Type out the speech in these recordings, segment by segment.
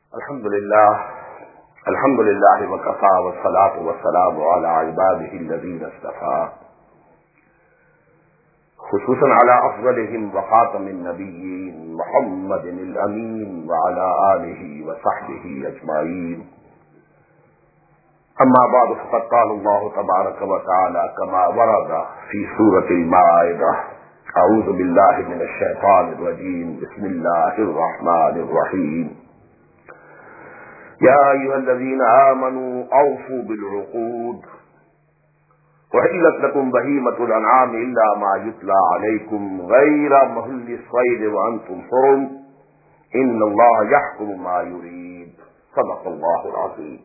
الحمد لله وكفى والصلاة والسلام على عباده الذين اصطفى خصوصا على أفضلهم وخاتم النبيين محمد الأمين وعلى آله وصحبه أجمعين. أما بعد فقد قال الله تبارك وتعالى كما ورد في سورة المائدة: أعوذ بالله من الشيطان الرجيم بسم الله الرحمن الرحيم. يا أيها الذين آمنوا أوفوا بالعقود وحلت لكم بهيمة الأنعام إلا ما يتلى عليكم غير محل الصيد وأنتم حرم إن الله يحكم ما يريد. صدق الله العظيم.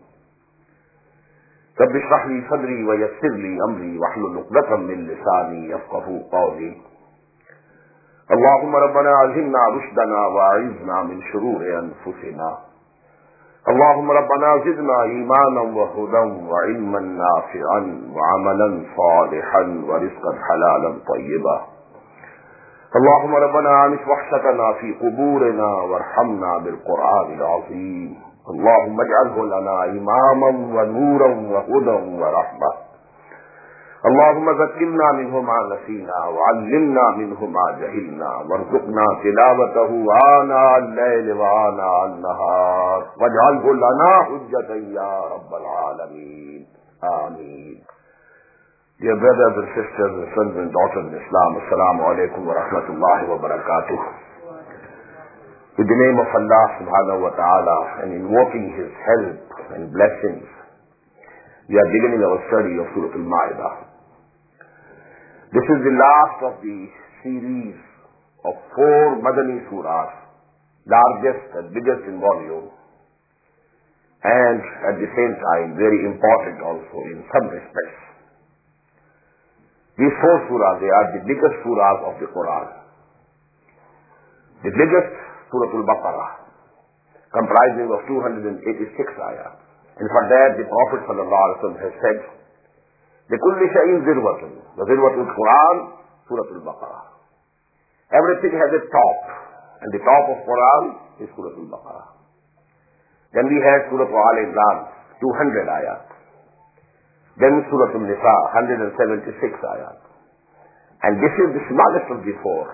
رب اشرح لي صدري ويسر لي أمري واحلل عقدة من لساني يفقهوا قولي. اللهم ربنا ألهمنا رشدنا وأعذنا من شرور أنفسنا. اللهم ربنا زدنا إيمانا وهدى وعلما نافعا وعملا صالحا ورزقا حلالا طيبا. اللهم ربنا أنس وحشتنا في قبورنا وارحمنا بالقرآن العظيم. اللهم اجعله لنا إماما ونورا وهدى ورحمة. اللهم ذكرنا منه ما نسينا وعلمنا منه ما جهلنا وارزقنا تلاوته آناء الليل وآناء النهار واجعله لنا حجة يا رب العالمين. آمين. Dear brothers and sisters and sons and daughters in Islam, Assalamu alaikum wa rahmatullahi wa barakatuh. With the name of Allah subhanahu wa ta'ala and invoking His help and blessings, we are beginning our study of Surah Al-Ma'idah. This is the last of the series of 4 Madani surahs, largest and biggest in volume, and at the same time very important also in some respects. These 4 surahs, they are the biggest surahs of the Quran. The biggest, Surah Al-Baqarah, comprising of 286 ayat. And for that the Prophet ﷺ has said, لِكُلِّ شَيْءٍ ذِرْوَةٌ وَذِرْوَةُ الْقُرْآنِ Surah Al-Baqarah. Everything has a top, and the top of Quran is Surah Al-Baqarah. Then we have Surah Al-Imran, 200 ayat. Then Surah Al-Nisa, 176 ayat. And this is the smallest of the 4,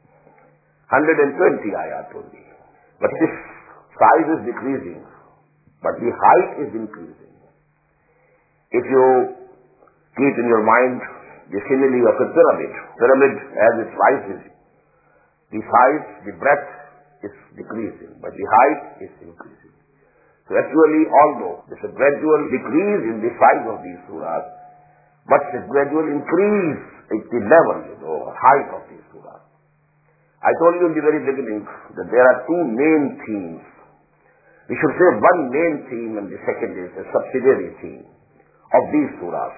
120 ayat only. But this size is decreasing, but the height is increasing. If you keep in your mind the simile of a pyramid. Pyramid, as it rises, the size, the breadth is decreasing, but the height is increasing. So actually, although there's a gradual decrease in the size of these surahs, but a gradual increase in the level, height of these surahs. I told you in the very beginning that there are 2 main themes. We should say one main theme and the second is a subsidiary theme of these surahs.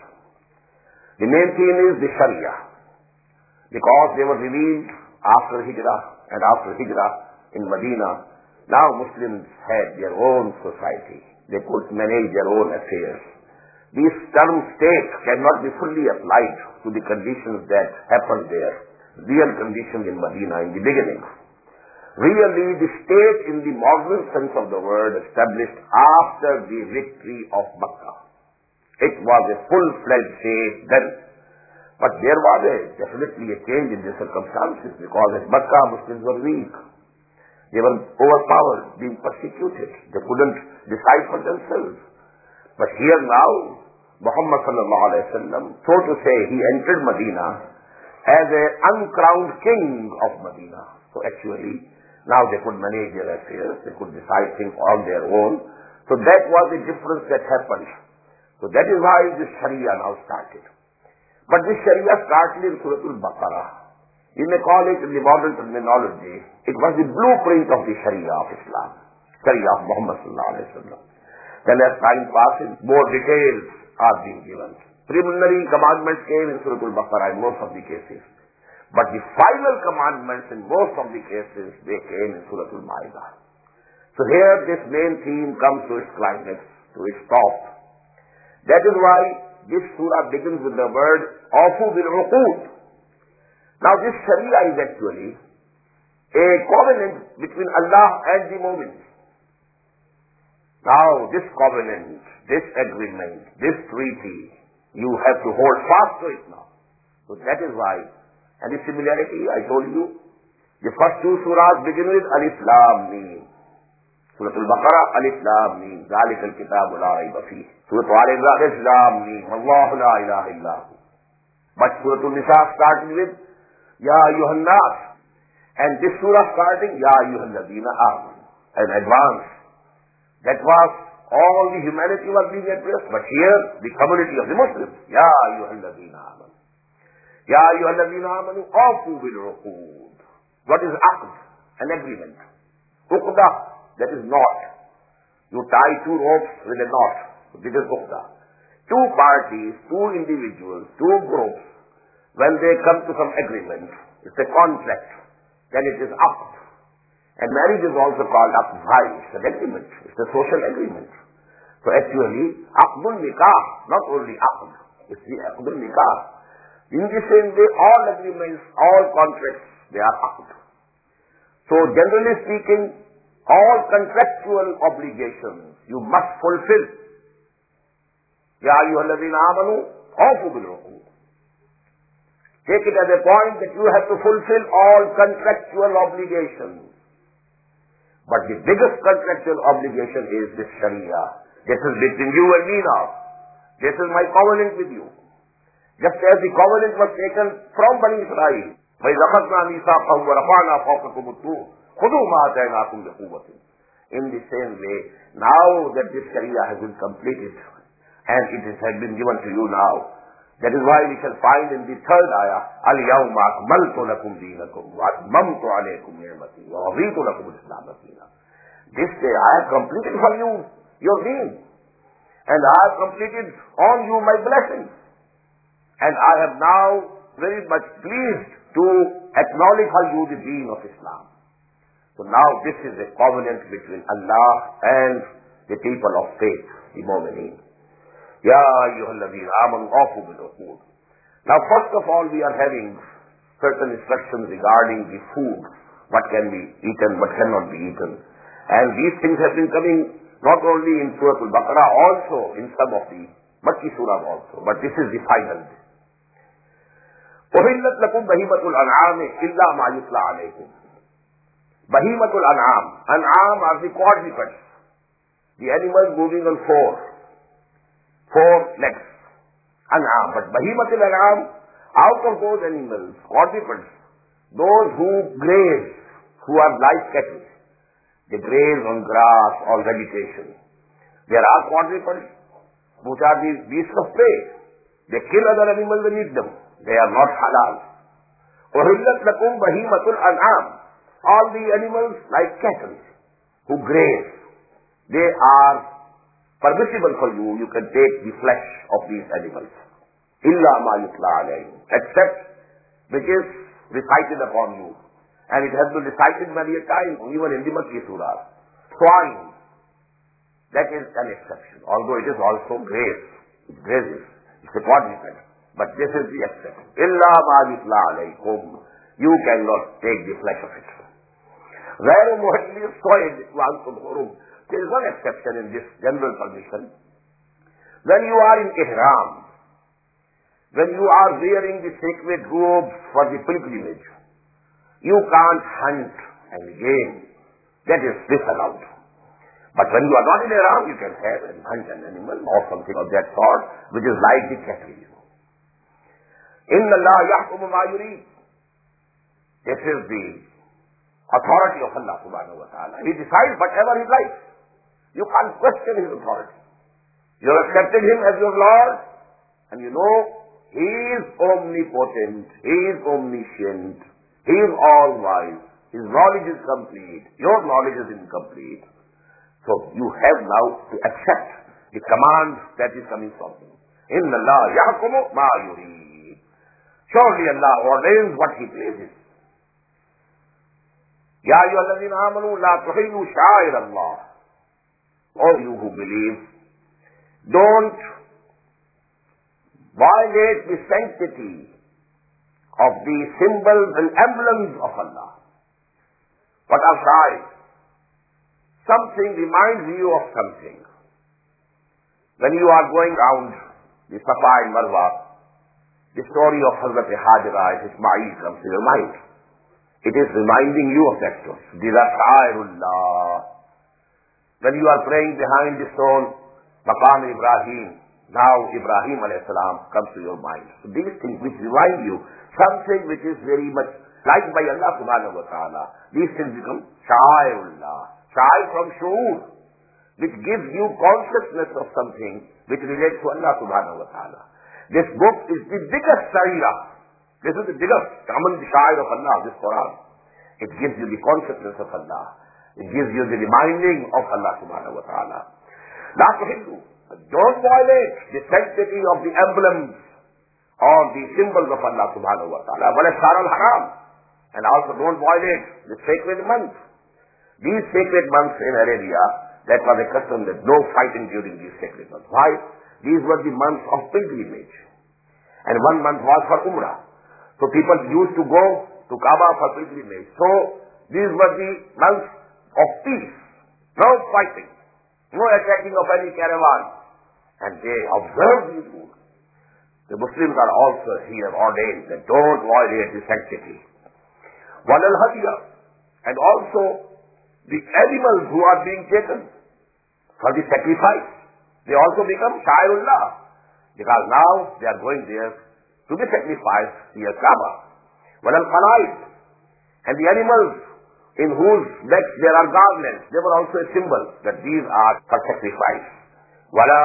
The main theme is the Sharia, because they were revealed after Hijrah, and after Hijrah in Medina, now Muslims had their own society. They could manage their own affairs. This term state cannot be fully applied to the conditions that happened there, real conditions in Medina in the beginning. Really, the state in the modern sense of the word established after the victory of Makkah. It was a full-fledged state then. But there was definitely a change in the circumstances, because at Makkah Muslims were weak. They were overpowered, being persecuted. They couldn't decide for themselves. But here now, Muhammad sallallahu alayhi wa sallam, so to say, he entered Medina as an uncrowned king of Medina. So actually, now they could manage their affairs, they could decide things on their own. So that was the difference that happened. So that is why this Sharia now started. But this Sharia started in Surah Al-Baqarah. You may call it, in the modern terminology, it was the blueprint of the Sharia of Islam, Sharia of Muhammad sallallahu alayhi wa sallam. Then as time passes, more details are being given. Preliminary commandments came in Surah Al-Baqarah in most of the cases. But the final commandments in most of the cases, they came in Surah Al-Ma'idah. So here this main theme comes to its climax, to its top. That is why this surah begins with the word Awfu bil Uqud. Now this Sharia is actually a covenant between Allah and the Mu'mins. Now this covenant, this agreement, this treaty, you have to hold fast to it now. So that is why. And the similarity, I told you, the first two surahs begin with Alif Lam Mim. Surah Al-Baqarah, Alif Lam Mim. ذَلِكَ الْكِتَابُ لَا رَيْبَ فِيهِ. Surah Al-Imran, Alif Lam Mim. وَاللَّهُ لَا إِلَهَ إِلَّا هُ. But Surah Al-Nisa started with Ya Ayyuhan Nas. And this surah starting, Ya Ayyuhal Ladina Amanu. An advance. That was, all the humanity was being addressed. But here, the community of the Muslims. Ya Ayyuhal Ladina Amanu. Ya Ayyuhal Ladina Amanu. Awfu bil uqud. What is aqd? An agreement. Uqdah, that is knot. You tie two ropes with a knot. This is uqdah. Two parties, two individuals, two groups, when they come to some agreement, it's a contract, then it is aqd. And marriage is also called aqd. It's an agreement. It's a social agreement. So actually, aqdul nikah, not only aqd, it's the aqdul nikah. In the same way, all agreements, all contracts, they are aqd. So generally speaking, all contractual obligations you must fulfill. Ya ayyuhalladhina amanu, awfu bil uqud. Take it as a point that you have to fulfill all contractual obligations. But the biggest contractual obligation is this Sharia. This is between you and me now. This is my covenant with you. Just as the covenant was taken from Bani Israel. وَإِذْ أَخَذْنَا مِيثَاقَهُمْ وَرَفَعْنَا فَوْقَكُمُ الطُّورَ خُذُوا مَا آتَيْنَاكُمْ بِقُوَّةٍ. In the same way, now that this Sharia has been completed and it has been given to you now, that is why we shall find in the third ayah, الْيَوْمَ أَكْمَلْتُ لَكُمْ دِينَكُمْ وَأَتْمَمْتُ عَلَيْكُمْ نِعْمَتِي وَرَضِيتُ لَكُمُ الْإِسْلَامَ دِينًا. This day I have completed for you your deen, and I have completed on you my blessings, and I am now very much pleased to acknowledge for you the deen of Islam. So now this is a covenant between Allah and the people of faith, the Mu'mineen. Ya ayyuhalladhina amanu awfu bil uqud. Now first of all we are having certain instructions regarding the food, what can be eaten, what cannot be eaten. And these things have been coming not only in Surah Al-Baqarah, also in some of the Makki surahs also. But this is the final. أُحِلَّتْ لَكُمْ بَهِيمَةُ الْأَنْعَامِ إِلَّا مَا يُتْلَى عَلَيْكُمْ. بَهِيمَةُ الْأَنْعَامِ. An'am are the quadrupeds. The animals moving on four legs. An'am. But Bahimatul An'am, out of those animals, quadrupeds, those who graze, who are like cattle, they graze on grass or vegetation. There are quadrupeds, which are the beasts of prey. They kill other animals and eat them. They are not halal. أُحِلَّتْ لَكُمْ بَهِيمَةُ الْأَنْعَامِ. All the animals like cattle, who graze, they are permissible for you. You can take the flesh of these animals. إِلَّا مَا يُتْلَى عَلَيْهِمْ. Except which is recited upon you. And it has been recited many a time, even in the Makki surah. Swine, that is an exception. Although it is also graze. It grazes. It's a quadruped. But this is the exception. إِلَّا مَا يُتْلَى عَلَيْكُمْ. You cannot take the flesh of it. غَيْرُ مُحِلِّ الصَّيْدِ وَأَنْتُمْ حُرُمٌ. There is one exception in this general permission. When you are in ihram, when you are wearing the sacred robes for the pilgrimage, you can't hunt and game. That is disallowed. But when you are not in ihram, you can have and hunt an animal or something of that sort, which is like the cattle. Inna Allah yahkumu ma yurid. This is the authority of Allah subhanahu wa ta'ala. He decides whatever he likes. You can't question his authority. You have accepted him as your Lord, and you know he is omnipotent, he is omniscient, he is all-wise, his knowledge is complete, your knowledge is incomplete. So you have now to accept the command that is coming from him. Inna Allah yahkumu ma yurid. Surely Allah ordains what he pleases. Ya ayyuhalladhina amanu la tuhillu sha'air Allah. All you who believe, don't violate the sanctity of the symbols and emblems of Allah. What are sha'air? something reminds you of something. When you are going round the Safa and Marwa, the story of Hazrat Hajra and Ismail comes to your mind. It is reminding you of that story. These are Sha'airullah. When you are praying behind the stone, Maqam Ibrahim, now Ibrahim alayhi salam comes to your mind. So these things which remind you something which is very much liked by Allah subhanahu wa ta'ala, these things become Sha'airullah. Sha'air from Shu'ur, which gives you consciousness of something which relates to Allah subhanahu wa ta'ala. This book is the biggest Sha'ira. This is the biggest common Sha'ir of Allah, this Quran. It gives you the consciousness of Allah. It gives you the reminding of Allah subhanahu wa ta'ala. La tuhillu. Don't violate the sanctity of the emblems or the symbols of Allah subhanahu wa ta'ala. Wala shahr al-haram. And also don't violate the sacred months. These sacred months in Arabia, that was a custom that no fighting during these sacred months. Why? These were the months of pilgrimage. And one month was for Umrah. So people used to go to Kaaba for pilgrimage. So these were the months of peace. No fighting. No attacking of any caravan. And they observe these rules. The Muslims are also here ordained that don't violate the sanctity. Walal hadiya. And also the animals who are being taken for the sacrifice, they also become Sha'irullah. Because now they are going there to be sacrificed near Kaaba. Walal qalaid. And the animals in whose necks there are garlands, they were also a symbol that these are for sacrifice. Wala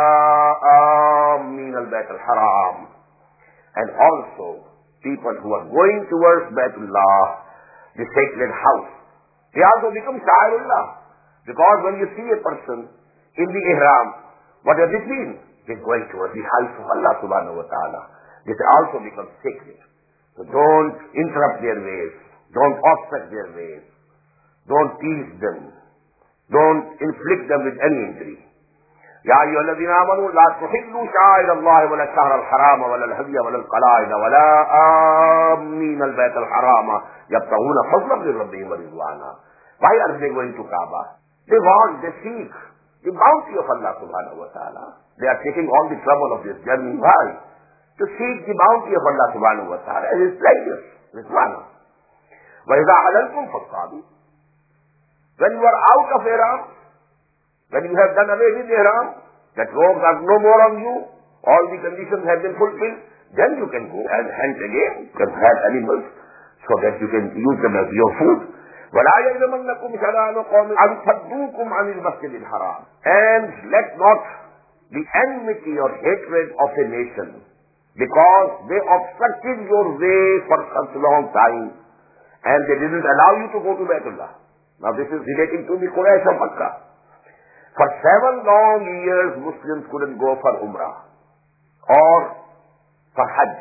amin al-Bayt al-Haram. And also people who are going towards Baytullah, the sacred house, they also become Sha'irullah. Because when you see a person in the ihram, what does it mean? He's going towards the house of Allah subhanahu wa ta'ala. This also becomes sacred. So don't interrupt their ways. Don't obstruct their ways. Don't tease them. Don't inflict them with any injury. يا أيها الذين آمنوا لا تحلوا شعائر الله ولا الشهر الحرام ولا الهدي ولا القلائد ولا آمين البيت الحرام يبتغون فضلا من ربهم ورضوانا. Why are they going to Kaaba? They want, they seek the bounty of Allah subhanahu wa ta'ala. They are taking all the trouble of this journey. Why? To seek the bounty of Allah subhanahu wa ta'ala and His pleasures. Ridwana. وَإِذَا حَلَلْتُمْ فَاصْطَادُوا. When you are out of ihram, when you have done away with ihram, that robes are no more on you, all the conditions have been fulfilled, then you can go and hunt again. You can have animals so that you can use them as your food. وَلَا يَجْرِمَنَّكُمْ شَنَآنُ قَوْمٍ أَنْ صَدُّوكُمْ عَنِ الْمَسْجِدِ الْحَرَامِ. And let not the enmity or hatred of a nation, because they obstructed your way for such a long time, and they didn't allow you to go to Baytullah. Now this is relating to the Quraysh of Makkah. For 7 long years, Muslims couldn't go for Umrah or for Hajj.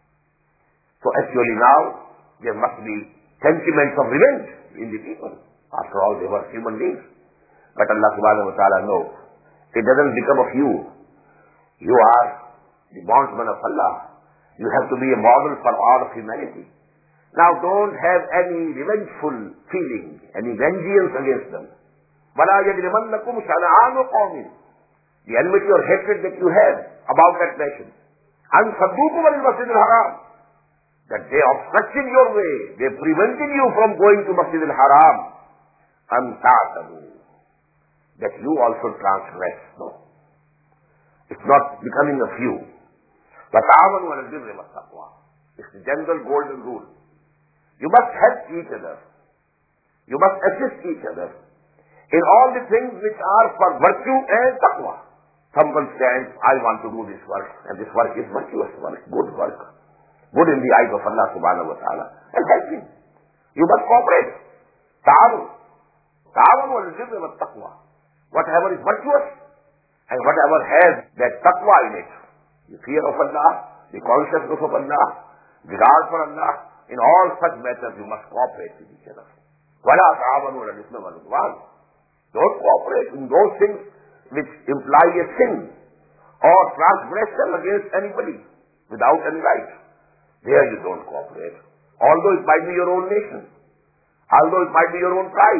So actually now, there must be sentiments of revenge in the people. After all, they were human beings. But Allah subhanahu wa ta'ala knows. It doesn't become of you. You are the bondsman of Allah. You have to be a model for all of humanity. Now don't have any revengeful feeling, any vengeance against them. وَلَا يَجْرِمَنَّكُمْ شَنَآنُ قَوْمٍ. The enmity or hatred that you have about that nation. أَنْ صَدُّوكُمْ عَنِ الْمَسْجِدِ الْحَرَامِ. That they obstructed your way. They prevented you from going to Masjid al-Haram. أَنْ تَعْتَدُوا. That you also transgress. No. It's not becoming of you. وَتَعَوَنُوا عَلَى الْبِرِّ وَالتَّقْوَى. It's the general golden rule. You must help each other. You must assist each other in all the things which are for virtue and taqwa. Someone says, I want to do this work, and this work is virtuous work, good work, good in the eyes of Allah subhanahu wa ta'ala, and help him. You must cooperate. Ta'awun. Ta'awun wal birri wat taqwa. Whatever is virtuous, and whatever has that taqwa in it, the fear of Allah, the consciousness of Allah, regard for Allah, in all such matters you must cooperate with each other. وَلَا تَعَوَنُوا عَلَى الْإِثْمِ وَالْعُدْوَانِ. Don't cooperate in those things which imply a sin or transgression against anybody without any right. There you don't cooperate. Although it might be your own nation, although it might be your own tribe,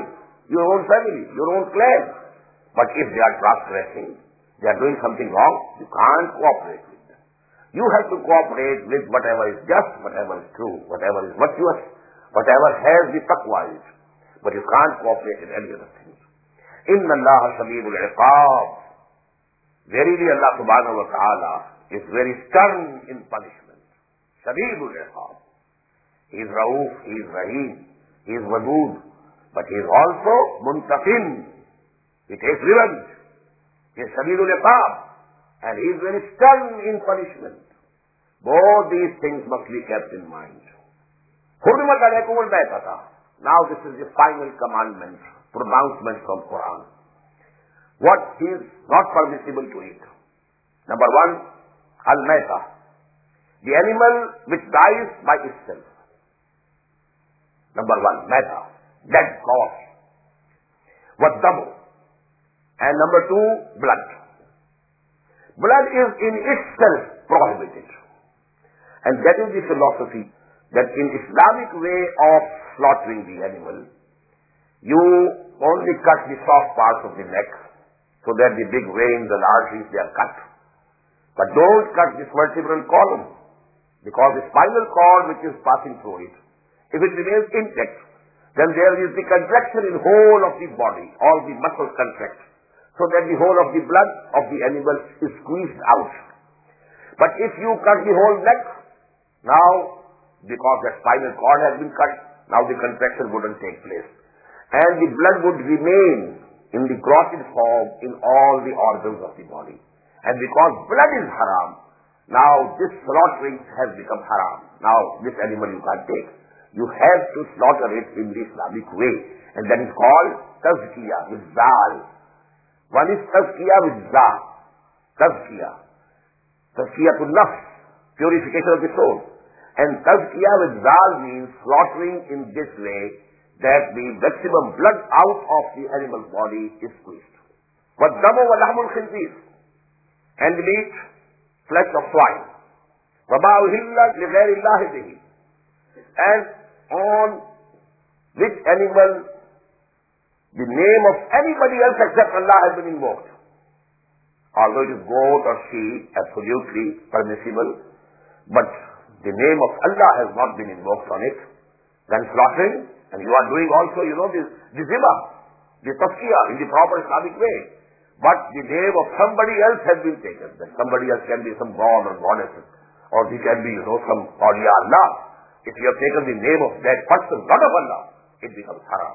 your own family, your own clan. But if they are transgressing, they are doing something wrong, you can't cooperate with them. You have to cooperate with whatever is just, whatever is true, whatever is virtuous, whatever has the taqwa in it. But you can't cooperate in any other thing. Inna Allah shadidul iqab. Verily Allah subhanahu wa ta'ala is very stern in punishment. Shadidul iqab. He is Rauf, he is Rahim, he is Wadud, but he is also Muntaqim. He takes revenge. He is Shadidul iqab, and he is very stern in punishment. Both these things must be kept in mind. Hurrimat alaykum al-maytata. Now this is the final commandment, pronouncement from Quran. What is not permissible to eat? Number one, al-mayta, the animal which dies by itself. Number one, mayta, dead corpse. Wad-damu. And number two, blood. Blood is in itself prohibited. And that is the philosophy that in Islamic way of slaughtering the animal, you only cut the soft parts of the neck so that the big veins and arteries they are cut. But don't cut this vertebral column, because the spinal cord which is passing through it, if it remains intact, then there is the contraction in whole of the body, all the muscles contract, so that the whole of the blood of the animal is squeezed out. But if you cut the whole neck, now, because the spinal cord has been cut, now the contraction wouldn't take place. And the blood would remain in the clotted form in all the organs of the body. And because blood is haram, now this slaughtering has become haram. Now this animal you can't take. You have to slaughter it in the Islamic way. And that is called tazkiyah with zal. One is tazkiyah with za. Tazkiyah. Tazkiyah to nafs, purification of the soul. And tazkiyah with zal means slaughtering in this way that the maximum blood out of the animal body is squeezed. وَالدَّمُ وَلَحْمُ الْخِنْزِيرِ, and the meat, flesh of swine. وَمَا أُهِلَّ لِغَيْرِ اللَّهِ بِهِ, and on which animal the name of anybody else except Allah has been invoked. Although it is goat or sheep, absolutely permissible, but the name of Allah has not been invoked on it, then slaughtering, and you are doing also, the zibah, the tazkiyah in the proper Islamic way. But the name of somebody else has been taken. That somebody else can be some god or goddess, or he can be, some awliya Allah. If you have taken the name of that person, not of Allah, it becomes haram.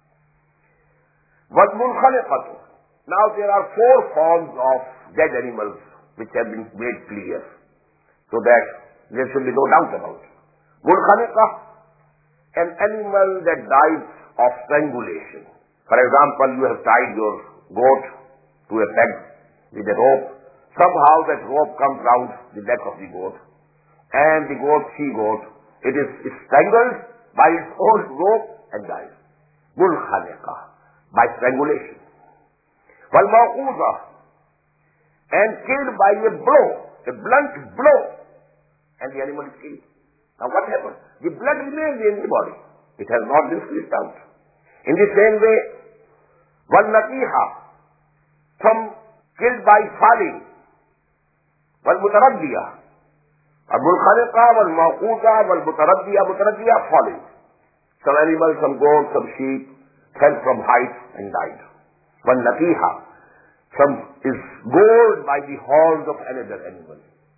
وَالْمُنْخَلِقَةُ. Now there are 4 forms of dead animals which have been made clear, so that there should be no doubt about it. Munkhaliqah, an animal that dies of strangulation. For example, you have tied your goat to a peg with a rope. Somehow that rope comes round the neck of the goat, and the goat, she-goat, it is strangled by its own rope and dies. Munkhaliqah, by strangulation. Wal-mawquzah, and killed by a blow, a blunt blow, and the animal is killed. Now what happens? The blood remains in the body. It has not been squeezed out. In the same way, wal-natiha, some killed by falling. Wal-mutaraddiya, al-munkhaliqa, wal-mawquza, wal-mutaraddiya, mutaraddiya, falling. Some animals, some goats, some sheep fell from height and died. Wal-natiha, some is gored by the horns of another animal.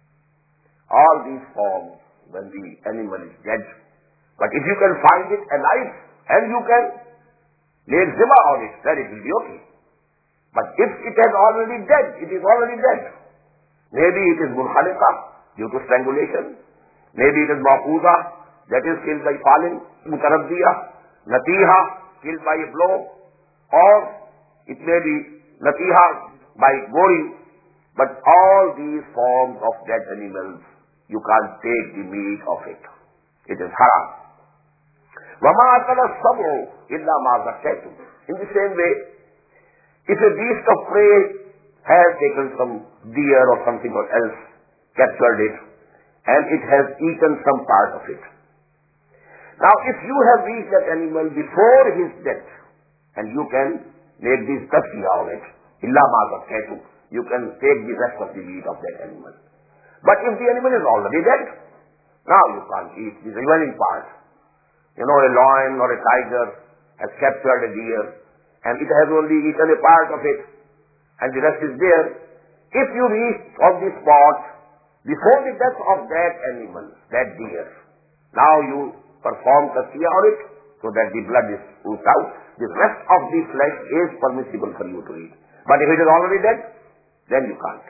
All these forms when the animal is dead. But if you can find it alive and you can lay zibah on it, then it will be okay. But if it is already dead, it is already dead. Maybe it is munkhaliqa due to strangulation. Maybe it is mawquza, that is killed by falling. Mutaraddiya, natiha, killed by a blow. Or it may be natiha by goring. But all these forms of dead animals, you can't take the meat of it. It is haram. وَمَا أَكَلَ السَّبْعُ إِلَّا مَا ذَكَّيْتُمْ. In the same way, if a beast of prey has taken some deer or something or else, captured it, and it has eaten some part of it. Now, if you have reached that animal before his death, and you can make this tasfiya of it. Illa ma zakaytum. You can take the rest of the meat of that animal. But if the animal is already dead, now you can't eat the remaining part. You know, a lion or a tiger has captured a deer, and it has only eaten a part of it, and the rest is there. If you reach on the spot before the death of that animal, that deer, now you perform tasfiya on it so that the blood is oozed out. The rest of the flesh is permissible for you to eat. But if it is already dead, then you can't.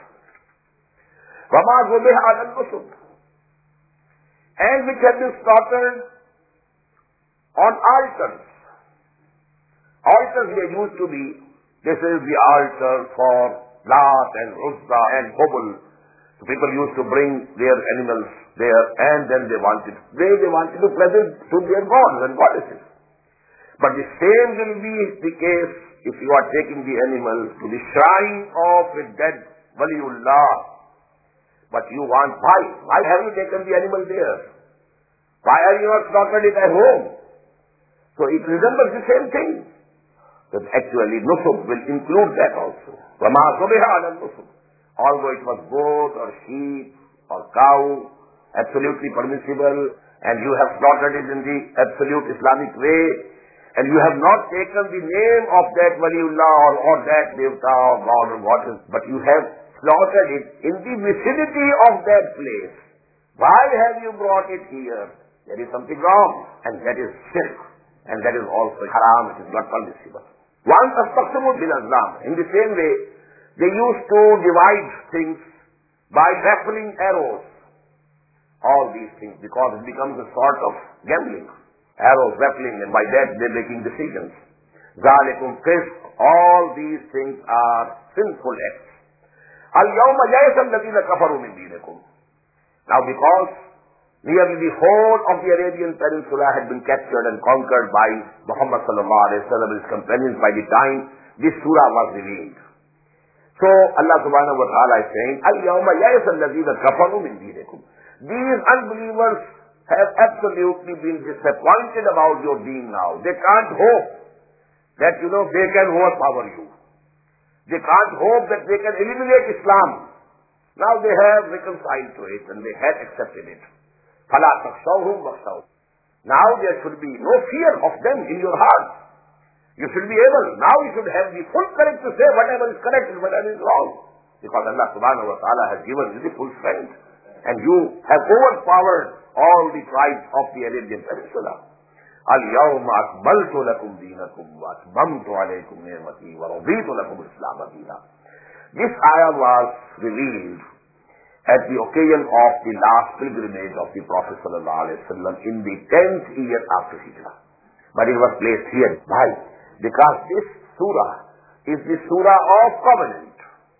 وَمَا ذُبِحَ عَلَى النُّصُبِ, and which have been slaughtered on altars. Altars they used to be, this is the altar for Lat and Uzza and Hubal. So people used to bring their animals there, and then they wanted to present to their gods and goddesses. But the same will be the case if you are taking the animal to the shrine of a dead Waliullah. But you want, why have you taken the animal there? Why are you not slaughtered it at home? So it resembles the same thing. But actually nusub will include that also. وَمَا ذُبِحَ عَلَى النُّصُبِ, although it was goat or sheep or cow, absolutely permissible, and you have slaughtered it in the absolute Islamic way, and you have not taken the name of that Waliullah or that Devta or God or goddess, but you have slaughtered it in the vicinity of that place. Why have you brought it here? There is something wrong, and that is shirk, and that is also haram, it is not permissible. One astaqsimu bil azlam. In the same way, they used to divide things by raffling arrows. All these things, because it becomes a sort of gambling. Arrows, raffling, and by that they're making decisions. Zalikum fisq. All these things are sinful acts. Al-yawma ya'isa alladhina kafaru min dinikum. Now because nearly the whole of the Arabian Peninsula had been captured and conquered by Muhammad sallallahu alaihi wasallam and his companions by the time this surah was revealed. So Allah subhanahu wa ta'ala is saying, Al-yawma ya'isa alladhina kafaru min dinikum. These unbelievers have absolutely been disappointed about your deen now. They can't hope that, they can overpower you. They can't hope that they can eliminate Islam. Now they have reconciled to it and they have accepted it. فَلَا تَخْشَوْهُمْ وَخْشَوْنِ. Now there should be no fear of them in your heart. You should be able, now you should have the full courage to say whatever is correct and whatever is wrong. Because Allah subhanahu wa ta'ala has given you the full strength. And you have overpowered all the tribes of the Arabian Peninsula. الْيَوْمَ أَكْمَلْتُ لَكُمْ دِينَكُمْ وَأَتْمَمْتُ عَلَيْكُمْ نِعْمَتِي وَرَضِيتُ لَكُمُ الْإِسْلَامَ دِينًا. This ayah was revealed at the occasion of the last pilgrimage of the Prophet ﷺ in the 10th year after Hijrah. But it was placed here. Why? Because this surah is the surah of covenant.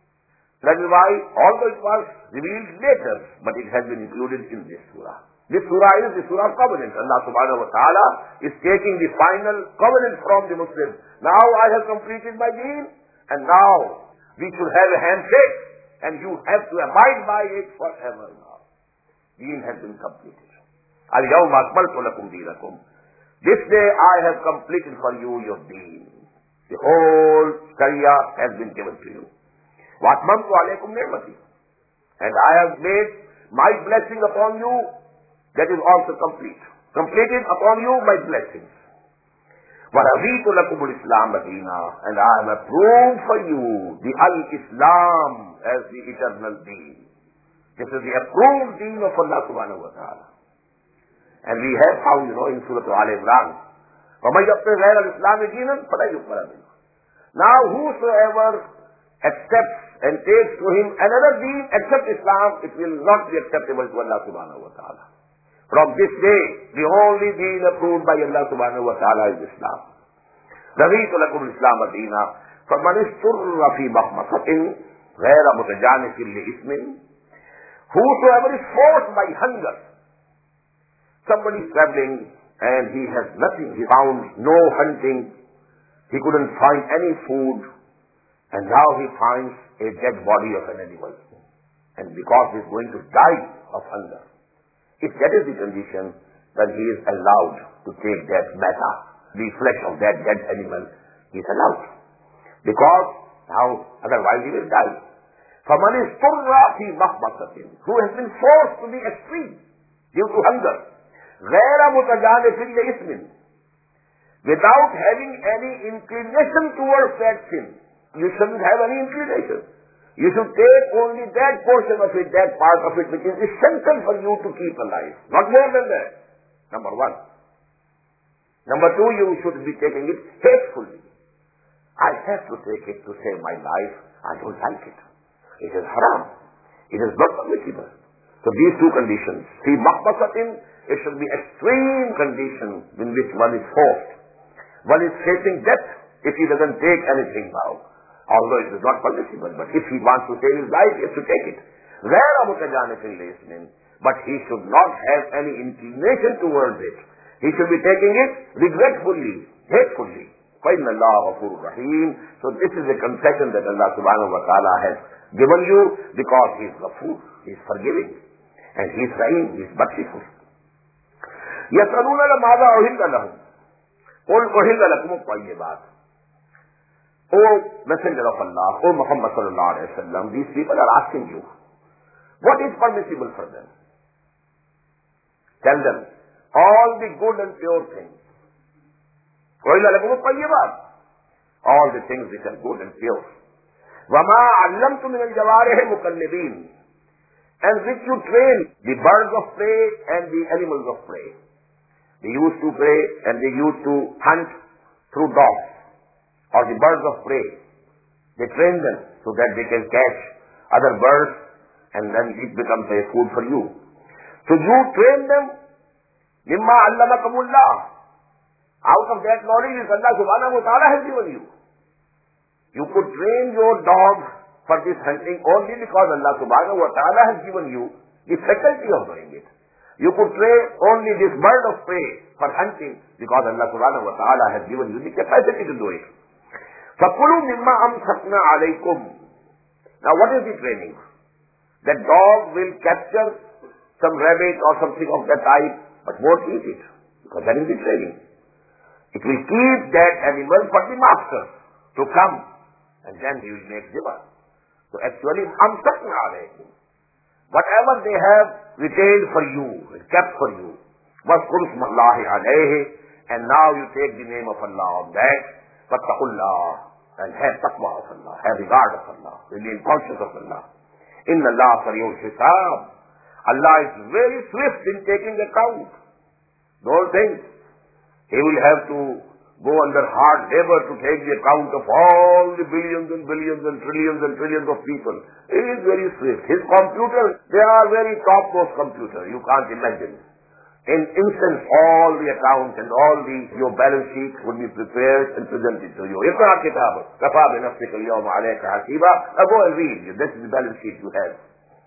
That is why, although it was revealed later, but it has been included in this surah. This surah is the surah of covenant. Allah subhanahu wa ta'ala is taking the final covenant from the Muslims. Now I have completed my deen, and now we should have a handshake, and you have to abide by it forever now. Deen has been completed. Al-yawma akmaltu lakum deenakum. This day I have completed for you your deen. The whole Sharia has been given to you. وَأَتْمَمْتُ عَلَيْكُمْ نِعْمَتِي. And I have made my blessing upon you, that is also complete. Completed upon you my blessings. وَرَضِيتُ لَكُمُ الْإِسْلَامَ دِينًا. And I have approved for you the Al-Islam as the eternal deen. This is the approved deen of Allah subhanahu wa ta'ala. And we have found, in Surah Al-Imran, وَمَنْ يَبْتَغِ غَيْرَ الْإِسْلَامِ دِينًا فَلَا يُقْبَلَ مِنْهُ. Now whosoever accepts and takes to him another deen except Islam, it will not be acceptable to Allah subhanahu wa ta'ala. From this day, the only deen approved by Allah subhanahu wa ta'ala is Islam. رَضِيتُ لَكُمُ الْإِسْلَامَ دِينًا فَمَنِ اضْطُرَّ فِي مَخْمَصَةٍ غَيْرَ مُتَجَانِفٍ لِإِثْمٍ. Whosoever is forced by hunger, somebody is traveling and he has nothing, he found no hunting, he couldn't find any food, and now he finds a dead body of an animal. And because he is going to die of hunger, if that is the condition, then he is allowed to take that matter, the flesh of that dead animal. He is allowed. Because now, otherwise he will die. فَمَنِ اسْتُرَّ فِي مَخْمَصَةٍ, who has been forced to the extreme due to hunger, غَيْرَ مُتَجَانِفٍ لِإِثْمٍ, without having any inclination towards that sin. You shouldn't have any inclination. You should take only that portion of it, that part of it which is essential for you to keep alive. Not more than that. Number one. Number two, you should be taking it hatefully. I have to take it to save my life. I don't like it. It is haram. It is not permissible. So these two conditions. See, maqbasatin, it should be extreme condition in which one is forced. One is facing death if he doesn't take anything now. Although it is not permissible, but if he wants to save his life, he has to take it. غَيْرَ مُتَجَانِفٍ لِإِثْمٍ, but he should not have any inclination towards it. He should be taking it regretfully, hatefully. فَإِنَّ اللَّهَ غَفُورٌ رَحِيمٌ. So this is a concession that Allah subhanahu wa ta'ala has given you, because He is Ghafoor, He is forgiving, and He is Rahim, He is merciful. يَسْأَلُونَ مَاذَا أُحِلَّ لَهُمْ قُلْ أُحِلَّ لَكُمُ الطَّيِّبَاتُ. O Messenger of Allah, O Muhammad sallallahu alayhi wa sallam, these people are asking you, what is permissible for them? Tell them, all the good and pure things. وَإِلَّا لَكُمُ الطَّيِّبَاتُ, all the things which are good and pure. وَمَا عَلَّمْتُ مِنَ الْجَوَارِحِ مُقَلِّبِينَ, and which you train the birds of prey and the animals of prey. They used to prey and they used to hunt through dogs, or the birds of prey. They train them so that they can catch other birds, and then it becomes a food for you. So you train them, مِمَّا عَلَّمَكُمُ اللَّهُ, out of that knowledge which Allah subhanahu wa ta'ala has given you. You could train your dog for this hunting only because Allah subhanahu wa ta'ala has given you the faculty of doing it. You could train only this bird of prey for hunting because Allah subhanahu wa ta'ala has given you the capacity to do it. فَكُلُوا مِمَّا أَمْسَكْنَا عَلَيْكُمْ. Now what is the training? That dog will capture some rabbit or something of that type, but won't eat it, because that is the training. It will keep that animal for the master to come, and then he will make zibah. So actually, أَمْسَكْنَا عَلَيْكُمْ. Whatever they have retained for you, kept for you, وَاذْكُرُوا اسْمَ اللَّهِ عَلَيْهِ, and now you take the name of Allah on that. فَاتَّقُوا اللَّهَ, and have taqwa of Allah, have regard of Allah, remain conscious of Allah. إِنَّ اللَّهَ سَرِيعُ الْحِسَابِ. Allah is very swift in taking account. Don't think He will have to go under hard labor to take the account of all the billions and billions and trillions of people. He is very swift. His computers, they are very top-notch computers. You can't imagine. In instance, all the accounts and all your balance sheet would be prepared and presented to you. اقرأ كتابك كفى بنفسك اليوم عليك حسيبا. Now go and read. This is the balance sheet you have.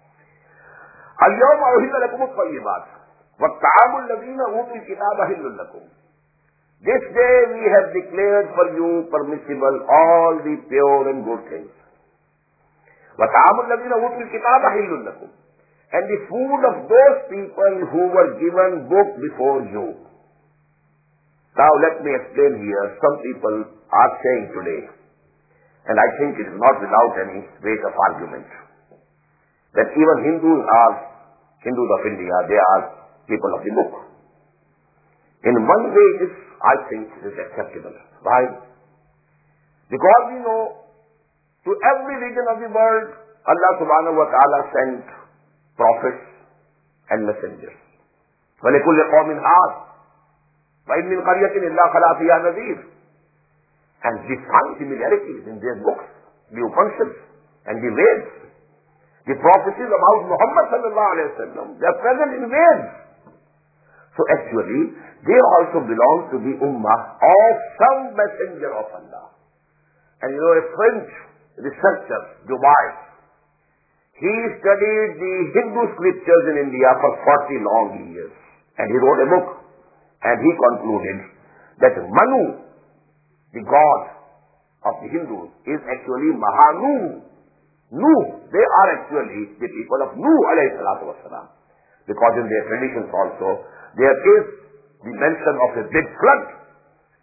اليوم أحل لكم الطيبات والطعام الذين أوتوا الكتاب حل لكم. This day we have declared for you permissible all the pure and good things. وطعام الذين أوتوا الكتاب حل لكم, and the food of those people who were given book before you. Now let me explain here. Some people are saying today, and I think it is not without any weight of argument, that even Hindus of India, they are people of the book. In one way, I think it is acceptable. Why? Because we know to every region of the world, Allah subhanahu wa ta'ala sent prophets and messengers. وَلِكُلِّ قَوْمٍ هَادٍ وَإِنْ مِنْ قَرْيَةٍ إِلَّا خَلَا فِيهَا نَذِيرٌ. And we find similarities in their books, the Upanishads and the Veds. The prophecies about Muhammad sallallahu alayhi wa sallam, they are present in Veds. So actually, they also belong to the ummah of some messenger of Allah. And you know, a French researcher, Dubai, he studied the Hindu scriptures in India for 40 long years. And he wrote a book. And he concluded that Manu, the god of the Hindus, is actually Mahanu. Nuh, they are actually the people of Nuh alayhi salatu wasalam. Because in their traditions also, there is the mention of a big flood.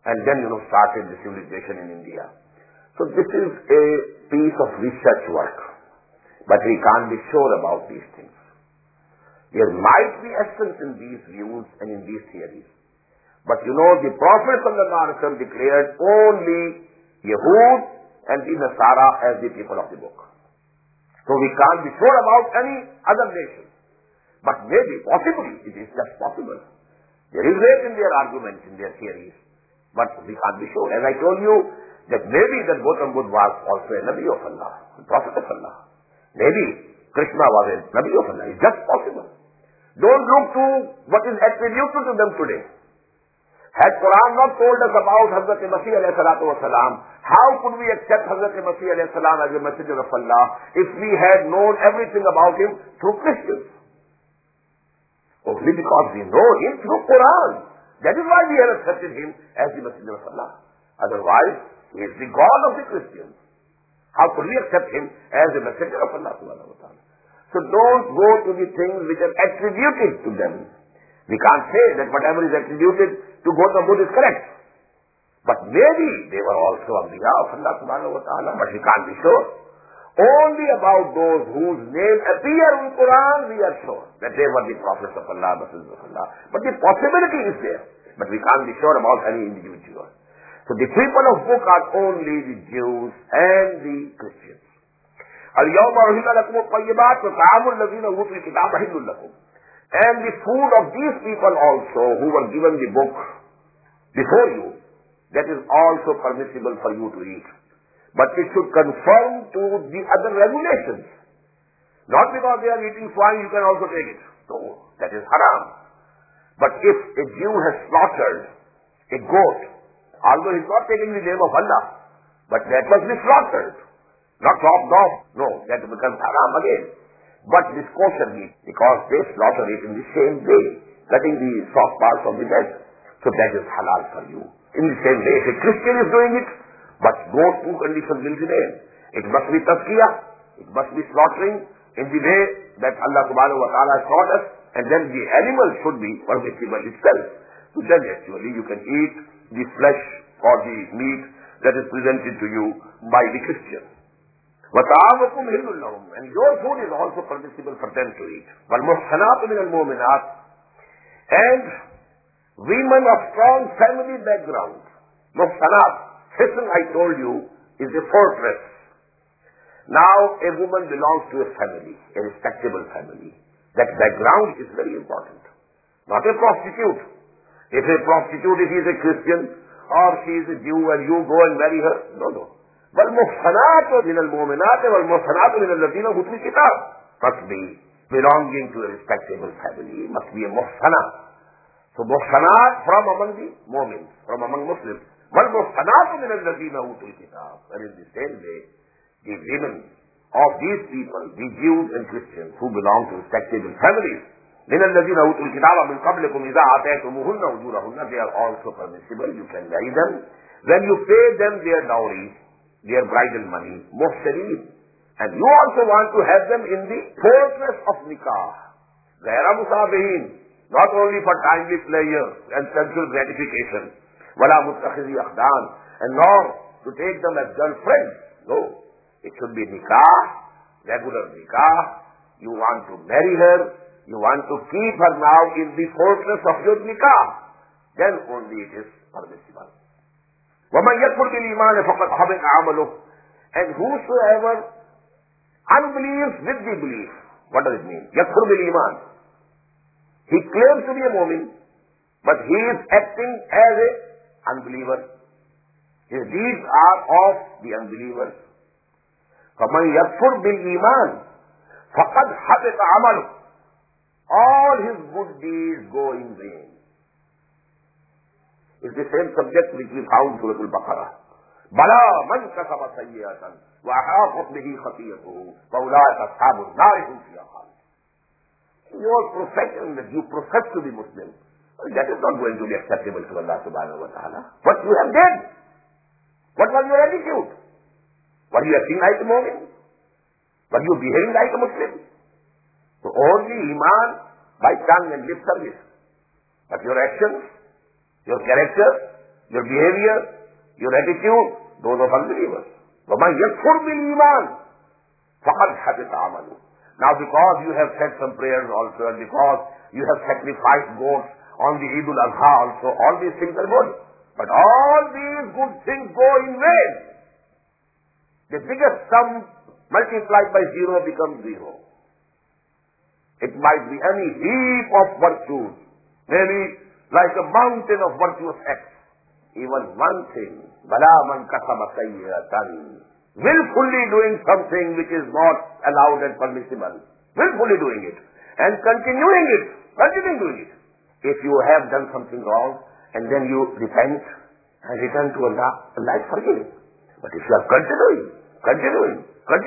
and then, started the civilization in India. So this is a piece of research work, but we can't be sure about these things. There might be essence in these views and in these theories. But the Prophet ﷺ declared only Yahud and the Nasara as the people of the book. So we can't be sure about any other nation. But maybe, possibly, it is just possible. There is weight in their arguments, in their theories. But we can't be sure. As I told you, that maybe that Gautam Buddha was also a Nabi of Allah, a Prophet of Allah. Maybe Krishna was a Nabi of Allah. It's just possible. Don't look to what is attributed to them today. Had Quran not told us about Hazrat Masih alayhi salatu wasalam, how could we accept Hazrat Masih alayhi salam as a messenger of Allah if we had known everything about him through Christians? Only because we know him through Quran. That is why we have accepted him as the messenger of Allah. Otherwise, he is the God of the Christians. How could we accept him as a messenger of Allah subhanahu wa ta'ala? So don't go to the things which are attributed to them. We can't say that whatever is attributed to Gautam Buddha is correct. But maybe they were also Anbiya of Allah subhanahu wa ta'ala, but we can't be sure. Only about those whose name appear in Quran, we are sure that they were the prophets of Allah, messengers of Allah. But the possibility is there. But we can't be sure about any individual. So the people of book are only the Jews and the Christians. اليوم أحل لكم الطيبات وطعام الذين أوتوا الكتاب حل لكم. And the food of these people also who were given the book before you, that is also permissible for you to eat. But it should conform to the other regulations. Not because they are eating swine, you can also take it. No, that is haram. But if a Jew has slaughtered a goat, although he is not taking the name of Allah, but that must be slaughtered, not chopped off. No, that becomes haram again. But this kosher meat, because they slaughter it in the same way, cutting the soft parts of the breast. So that is halal for you. In the same way, if a Christian is doing it, but those two conditions will remain. It must be tazkiyah, it must be slaughtering in the way that Allah subhanahu wa ta'ala has taught us, and then the animal should be permissible itself. So then actually you can eat the flesh or the meat that is presented to you by the Christian. وَطَعَامُكُمْ حِلٌّ لَهُمْ. And your food is also permissible for them to eat. وَالْمُحْصَنَاتُ مِنَ الْمُؤْمِنَاتِ. And women of strong family background. Muhsanat. Hisn, I told you, is a fortress. Now a woman belongs to a family, a respectable family. That background is very important. Not a prostitute. If a prostitute, if he is a Christian, or she is a Jew and you go and marry her, no. وَالْمُحْصَنَاتُ مِنَ الْمُؤْمِنَاتِ وَالْمُحْصَنَاتُ مِنَ الَّذِينَ أُوتُوا الْكِتَابَ. Must be belonging to a respectable family, must be a muhsana. So muhsanat from among the Mu'mins, from among Muslims. وَالْمُحْصَنَاتُ مِنَ الَّذِينَ أُوتُوا الْكِتَابَ. And in the same way, the women of these people, the Jews and Christians who belong to respectable families, مِنَ الَّذِينَ أُوتُوا الْكِتَابَ مِنْ قَبْلِكُمْ إِذَا آتَيْتُمُوهُنَّ أُجُورَهُنَّ. They are also permissible, you can marry them. When you pay them their dowry, their bridal money, muhsanin. And you also want to have them in the fortress of nikah. غَيْرَ مُصَابِهِينَ. Not only for timely pleasure and sensual gratification. وَلَا مُتَّخِذِي أَخْدَانٍ. And nor to take them as girlfriends. No. It should be nikah, regular nikah. You want to marry her. You want to keep her now in the fortress of your nikah. Then only it is permissible. وَمَنْ يَكْفُرْ بِالْإِيمَانِ فَقَدْ حَبِطَ عَمَلُهُ. And whosoever unbelieves with the belief. What does it mean? يَكْفُرْ بِالْإِيمَانِ. He claims to be a mu'min, but he is acting as a unbeliever. His deeds are of the unbelievers. فَمَنْ يَكْفُرْ بِالْإِيمَانِ فَقَدْ حَبِطَ عَمَلُهُ. All his good deeds go in vain. It's the same subject which we found in Surah Al-Baqarah. بَلَا مَنْ كَسَبَ سَيِّئَةً وَأَحَاطَتْ بِهِ خَطِيئَتُهُ فَأُولَٰئِكَ أَصْحَابُ النَّارِ هُمْ فِيهَا خَالِدُونَ. Your profession that you profess to be Muslim, that is not going to be acceptable to Allah subhanahu wa ta'ala. What you have done? What was your attitude? Were you acting like a Mu'min? Were you behaving like a Muslim? So only Iman by tongue and lip service. But your actions, your character, your behavior, your attitude, those of unbelievers. وَمَنْ يَكْفُرْ بِالْإِيمَانِ فَقَدْ حَبِطَ عَمَلُهُ. Now because you have said some prayers also, and because you have sacrificed goats on the Eid al-Adha also, all these things are good. But all these good things go in vain. The biggest sum multiplied by zero becomes zero. It might be any heap of virtues, maybe like a mountain of virtuous acts. Even one thing, بَلَا مَنْ كَسَبَ سَيِّئَةً, willfully doing something which is not allowed and permissible, willfully doing it, and continuing doing it. If you have done something wrong, and then you repent and return to Allah, Allah is forgiving. But if you are continuing,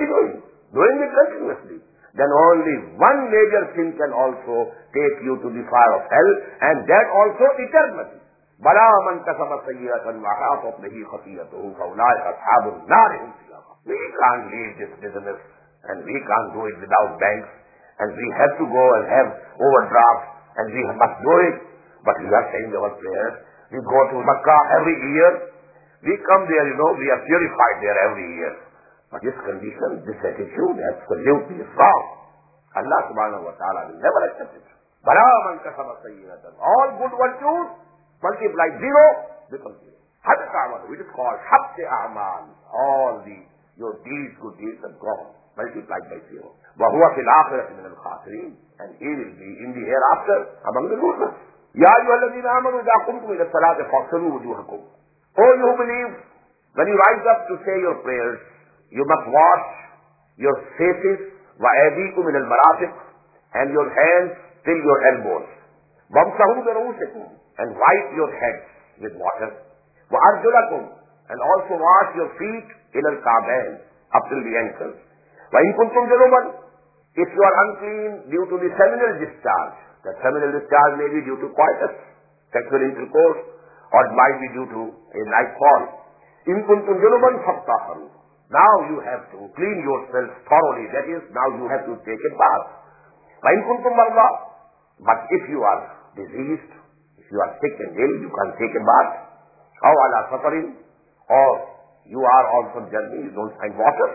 doing it continuously, then only one major sin can also take you to the fire of hell, and that also eternally. بَلَا مَنْ كَسَبَ سَيِّئَةً وَحَاطَتْ بِهِ خَطِيئَتُهُ فَأُولَٰئِكَ أَصْحَابُ النَّارِ هُمْ فِيهَا خَالِدُونَ. We can't leave this business, and we can't do it without banks, and we have to go and have overdraft, and we must do it. But we are saying our prayers. We go to Makkah every year. We come there, we are purified there every year. But this condition, this attitude, absolutely is wrong. Allah subhanahu wa ta'ala will never accept it. بَلَا مَنْ كَسَبَ سَيِّئَةً. All good virtues multiply zero becomes zero. حَبِطَ عَمَلُهُ. It is called حَبْطِ أَعْمَالِ. All your deeds, good deeds are gone, multiplied by zero. وَهُوَ فِي الْآخِرَةِ مِنَ الْخَاسِرِينَ. And he will be in the hereafter among the losers. يَا أَيُّهَا الَّذِينَ آمَنُوا إِذَا قُمْتُمْ إِلَى الصَّلَاةِ فَاغْسِلُوا وُجُوهَكُمْ. Oh, you who believe, when you rise up to say your prayers, you must wash your faces, وَأَيْدِيكُمْ إِلَى الْمَرَافِقِ, and your hands till your elbows. وَامْسَحُوا بِرُءُوسِكُمْ, and wipe your heads with water. وَأَرْجُلَكُمْ, and also wash your feet إِلَى الْكَعْبَيْنِ, up till the ankles. وَإِن كُنتُمْ جُنُبًا, if you are unclean due to the seminal discharge, that seminal discharge may be due to coitus, sexual intercourse, or it might be due to a nightfall. إِن كُنتُمْ جُنُبًا فَاطَّهَّرُوا. Now you have to clean yourself thoroughly. That is, now you have to take a bath. وَإِن كُنتُمْ مَرْضَىٰ, but if you are diseased, if you are sick and ill, you can't take a bath. أَوْ عَلَىٰ سَفَرٍ, or you are on some journey, you don't find water.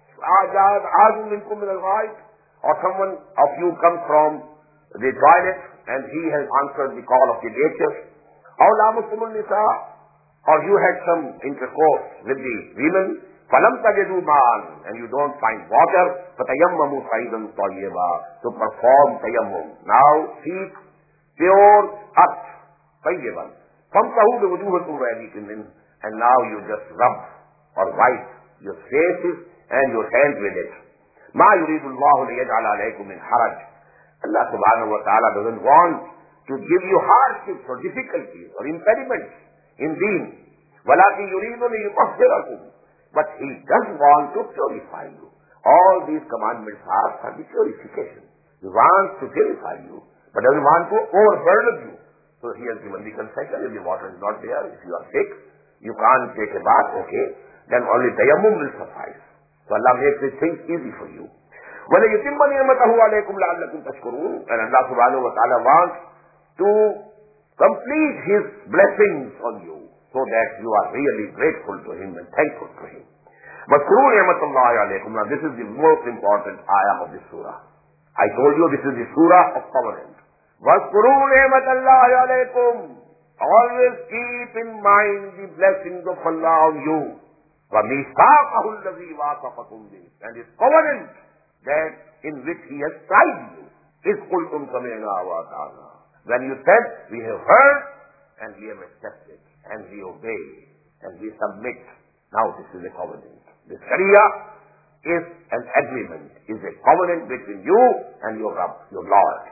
عَادٌ مِنْكُمْ مِنَ الْغَائِطِ, or someone of you comes from the toilet and he has answered the call of the nature. أَوْ لَامَسْتُمُ النِّسَاءَ, or you had some intercourse with the women. فَلَمْ تَجِدُوا مَاءً, and you don't find water. فَتَيَمَّمُوا صَعِيدًا طَيِّبًا, to perform tayammum. Now seek pure earth, طَيِّبًا. فَامْسَحُوا بِوُجُوهِكُمْ وَأَيْدِيكُمْ مِنْهُ, and now you just rub or wipe your faces and your hands with it. مَا يُرِيدُ اللَّهُ لِيَجْعَلَ عَلَيْكُمْ مِنْ حَرَجٍ. Allah subhanahu wa ta'ala doesn't want to give you hardships or difficulties or impediments in deen. وَلَكِنْ يُرِيدُ لِيُطَهِّرَكُمْ, but He does want to purify you. All these commandments are for the purification. He wants to purify you, but doesn't want to overburden you. So He has given the concession. If the water is not there, if you are sick, you can't take a bath, okay, then only tayammum will suffice. So Allah makes these things easy for you. وَلَيُتِمَّ نِعْمَتَهُ عَلَيْكُمْ لَعَلَّكُمْ تَشْكُرُونَ. And Allah subhanahu wa ta'ala wants to complete His blessings on you, so that you are really grateful to Him and thankful to Him. وَاذْكُرُوا نِعْمَةَ اللَّهِ عَلَيْكُمْ. Now this is the most important ayah of this surah. I told you this is the surah of covenant. وَاذْكُرُوا نِعْمَةَ اللَّهِ عَلَيْكُمْ. Always keep in mind the blessings of Allah on you. وَمِيثَاقَهُ الَّذِي وَاثَقَكُمْ بِهِ, and His covenant that in which He has tried you. إِذْ قُلْتُمْ سَمِعْنَا وَأَطَعْنَا. When you said, we have heard and we have accepted, and we obey, and we submit. Now this is a covenant. The Sharia is an agreement, is a covenant between you and your Rabb, your Lord.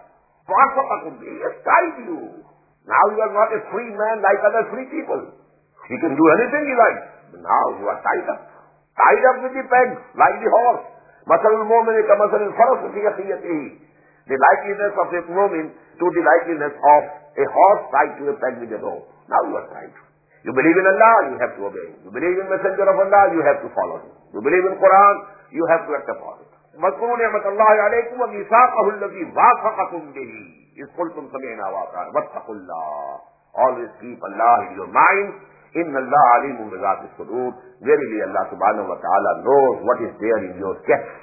He has tied you. Now you are not a free man like other free people. He can do anything he likes. But now you are tied up. Tied up with the peg, like the horse. مَثَلُ الْمُؤْمِنِ كَمَثَلِ الْفَرَسِ فِي خِيَّتِهِ. The likeliness of a mu'min to the likeliness of a horse tied to a peg with a rope. Now you are tied. You believe in Allah, you have to obey. You believe in Messenger of Allah, you have to follow Him. You believe in Quran, you have to act upon it. وَاذْكُرُوا نِعْمَةَ اللَّهِ عَلَيْكُمْ وَمِيثَاقَهُ الَّذِي وَاثَقَكُمْ بِهِ إِذْ قُلْتُمْ سَمِعْنَا وَأَطَعْنَا وَاتَّقُوا اللَّهَ. Always keep Allah in your mind Inna Allah alimun bi dhati sudur. Verily Allah subhanahu wa ta'ala knows what is there in your chest.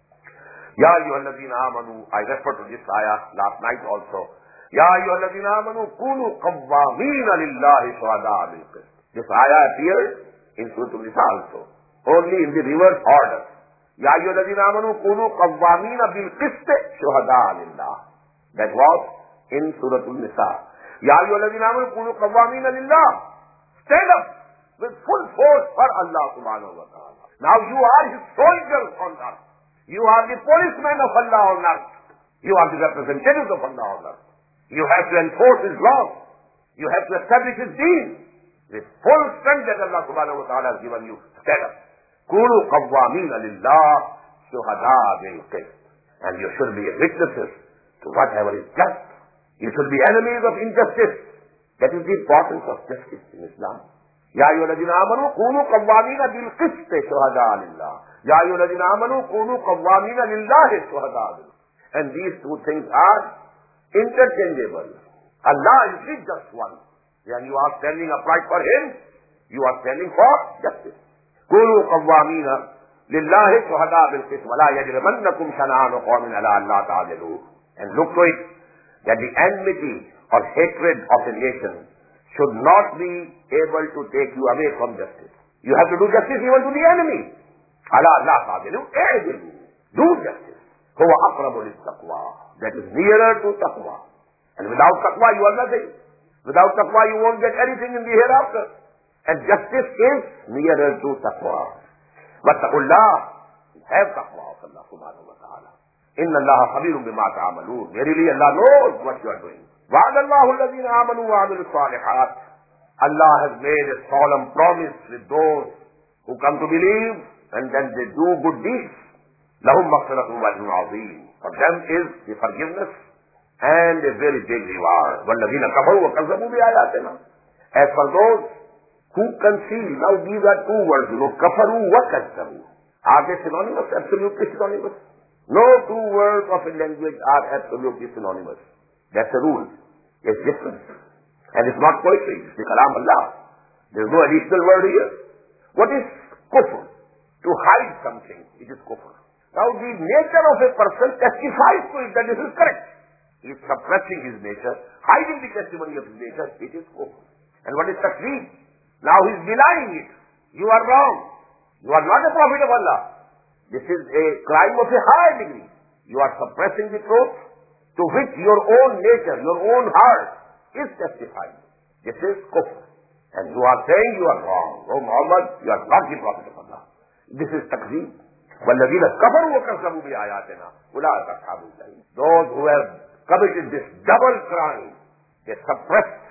Ya ayyuhalladhina amanu, I referred to this ayah last night also. Ya ayyuhalladhina amanu kunu qawwamina lillahi shuhada'a bil qist. This ayah appeared in Surah An-Nisa also, only in the reverse order. Ya ayyuhalladhina amanu kunu qawwamina bil qist shuhada'a lillah. That was in Surah An-Nisa. Ya ayyuhalladhina amanu kunu qawwamina lillah. Stand up with full force for Allah subhanahu wa ta'ala. Now you are his soldiers on earth. You are the policemen of Allah on earth. You are the representatives of Allah on earth. You have to enforce his law. You have to establish his deen. With full strength that Allah subhanahu wa ta'ala has given you. Stand up. Kunu qawwamina lillah shuhada'a bil qist. And you should be witnesses to whatever is just. You should be enemies of injustice. That is the importance of justice in Islam. Ya ayyuhalladhina amanu kunu qawwamina bil qist shuhada'a lillah. Ya ayyuhalladhina amanu kunu qawwamina lillahi shuhada'a bil qist. And these two things are interchangeable. Allah is just one. When you are standing upright for him, you are standing for justice. Kunu qawwamina lillahi shuhada'a bil qist wa la yajrimannakum shana'anu qawmin ala alla ta'dilu. And look to it that the enmity or hatred of a nation should not be able to take you away from justice. You have to do justice even to the enemy. Ala la ta'dilu, a'dilu. Do justice. Huwa aqrabu lit-taqwa. That is nearer to taqwa. And without taqwa you are nothing. Without taqwa you won't get anything in the hereafter. And justice is nearer to taqwa. Wattaqullah. Have taqwa of Allah subhanahu wa ta'ala. Inna Allah khabirun bima ta'amalun. Verily Allah knows what you are doing. وَعَدَ اللَّهُ الَّذِينَ آمَنُوا وَعَمِلُوا الصَّالِحَاتِ. Allah has made a solemn promise with those who come to believe and then they do good deeds. لَهُمْ مَغْفِرَةٌ وَأَجْرٌ عَظِيمٌ. For them is the forgiveness and a very big reward. وَالَّذِينَ كَفَرُوا وَكَذَّبُوا بِآيَاتِنَا. As for those who conceal, now these are two words, كَفَرُوا وَكَذَّبُوا. Are they synonymous? Absolutely synonymous. No two words of a language are absolutely synonymous. That's the rule. It's different. And it's not poetry. It's the kalam Allah. There's no additional word here. What is kufr? To hide something. It is kufr. Now the nature of a person testifies to it that this is correct. He is suppressing his nature, hiding the testimony of his nature. It is kufr. And what is takzeeb? Now he is denying it. You are wrong. You are not a prophet of Allah. This is a crime of a high degree. You are suppressing the truth to which your own nature, your own heart is testifying. This is kufr. And you are saying you are wrong. Oh Muhammad, you are not the prophet of Allah. This is takzeeb. وَالَّذِينَ كَفَرُوا وَكَذَّبُوا بِآيَاتِنَا أُولَٰئِكَ أَصْحَابُ الْجَحِيمِ. Those who have committed this double crime, they suppressed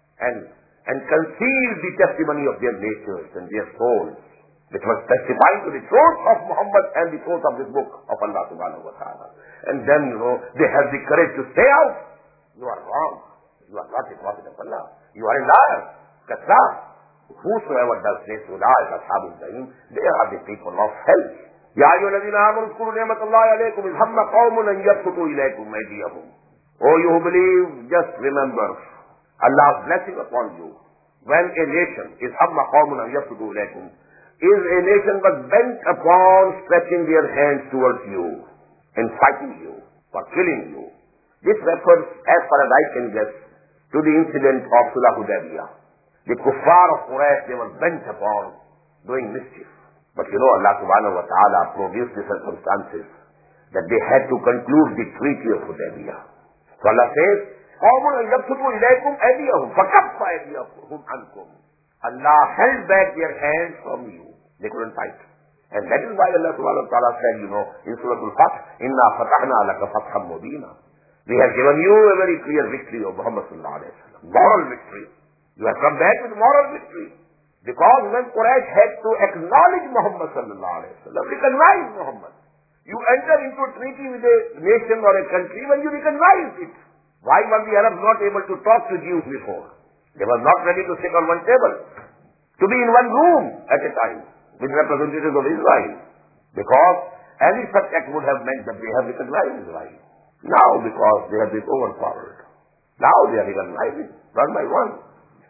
and concealed the testimony of their natures and their souls, which was testifying to the truth of Muhammad and the truth of this book of Allah subhanahu wa ta'ala. And then, they have the courage to say out, you are wrong. You are not the prophet of Allah. You are a liar. Kazzab. Whosoever does this, أُولَٰئِكَ أَصْحَابُ الْجَحِيمِ. They are the people of hell. يَا أَيُّهَا الَّذِينَ آمَنُوا اذْكُرُوا نِعْمَةَ اللَّهِ عَلَيْكُمْ إِذْ هَمَّ قَوْمٌ أَن يَبْسُطُوا إِلَيْكُمْ أَيْدِيَهُمْ. Oh, you who believe, just remember Allah's blessing upon you. When a nation is هَمَّ قَوْمٌ أَن يَبْسُطُوا إِلَيْكُمْ, is a nation was bent upon stretching their hands towards you and fighting you, for killing you. This refers, as far as I can guess, to the incident of Sulh Hudaybiyah. The kuffar of Quraysh, they were bent upon doing mischief. But Allah subhanahu wa ta'ala produced the circumstances that they had to conclude the treaty of Hudaybiyah. So Allah says, قَوْمٌ أَن يَبْسُطُوا إِلَيْكُمْ أَيْدِيَهُمْ فَكَفَّ أَيْدِيَهُمْ عَنْكُمْ. Allah held back their hands from you. They couldn't fight. And that is why Allah subhanahu wa ta'ala said, in Surah Al-Fath, إِنَّا فَتَحْنَا لَكَ فَتْحًا مُبِينًا. We have given you a very clear victory of Muhammad sallallahu alayhi wa sallam. Moral victory. You have come back with moral victory. Because when Quraysh had to acknowledge Muhammad sallallahu alayhi wa sallam, recognize Muhammad. You enter into a treaty with a nation or a country when you recognize it. Why were the Arabs not able to talk to Jews before? They were not ready to sit on one table, to be in one room at a time with representatives of Israel. Because any such act would have meant that they have recognized Israel. Now, because they have been overpowered, now they are recognizing one by one.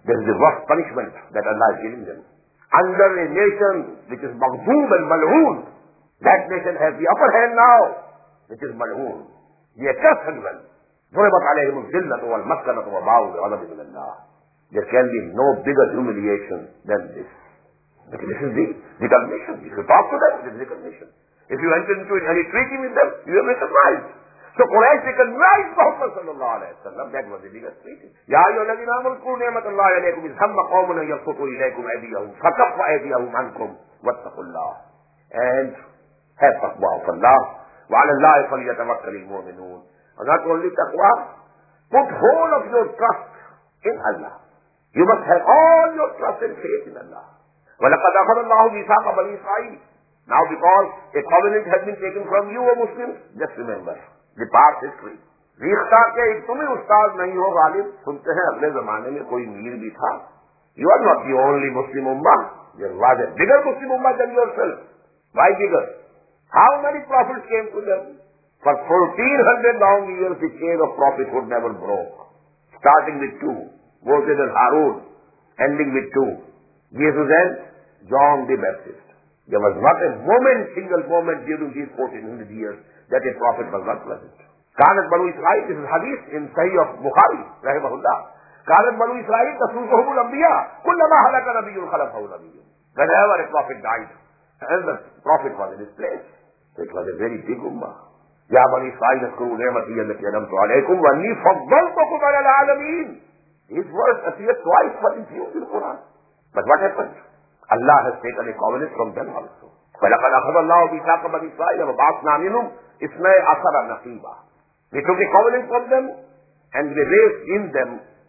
This is the worst punishment that Allah is giving them. Under a nation which is maghdoob and mal'oon, that nation has the upper hand now, which is mal'oon. The accursed one. ضربت عليهم الذلة والمسكنة وباءوا بغضب من الله. There can be no bigger humiliation than this. But this is the recognition. If you talk to them, this is recognition. If you enter into any treaty with them, you are recognized. So Quraysh recognized Muhammad sallallahu alayhi wa sallam. That was the biggest treaty. يَا أَيُّهَا الَّذِينَ آمَنُوا اذْكُرُوا نِعْمَةَ اللَّهِ عَلَيْكُمْ إِذْ هَمَّ قَوْمٌ أَن يَبْسُطُوا إِلَيْكُمْ أَيْدِيَهُمْ فَكَفَّ أَيْدِيَهُمْ عَنكُمْ وَاتَّقُوا اللَّهَ. And have taqwa of Allah. وَعَلَى اللَّهِ فَلْيَتَوَكَّلِ الْمُؤْمِنُونَ. And not only taqwa, put whole of your trust in Allah. You must have all your trust and faith in Allah. وَلَقَدْ أَخَذَ اللَّهُ مِيثَاقَ بَنِي إِسْرَائِيلَ. Now because a covenant has been taken from you, O Muslims, just remember the past history. ریختہ کے تم ہی استاد نہیں ہو غالب. سنتے ہیں اگلے زمانے میں کوئی میر بھی تھا. You are not the only Muslim ummah. There was a bigger Muslim ummah than yourself. Why bigger? How many prophets came to them? For 1400 long years the chain of prophethood never broke. Starting with two, Moses and Harun, ending with two, Jesus and John the Baptist. There was not a moment, single moment during these 1400 years that a prophet was not present. كانت بنو إسرائيل, this is hadith in Sahih of Bukhari, rahimahullah. كانت بنو إسرائيل تسوسهم الأنبياء كلما هلك نبي خلفه نبي. Whenever a prophet died, and the prophet was in his place. So it was a very big ummah. يا بني إسرائيل اذكروا نعمتي التي أنعمت عليكم وأني فضلتكم على العالمين. These words appear twice but infused in the Quran. But what happened? Allah has taken a covenant from them also. فَلَقَدْ أَخَذَ اللَّهُ مِيثَاقَ بَنِي إِسْرَائِيلَ وَبَعَثْنَا مِنْهُمْ اثْنَيْ عَشَرَ نَقِيبًا. We took a covenant from them and we raised in them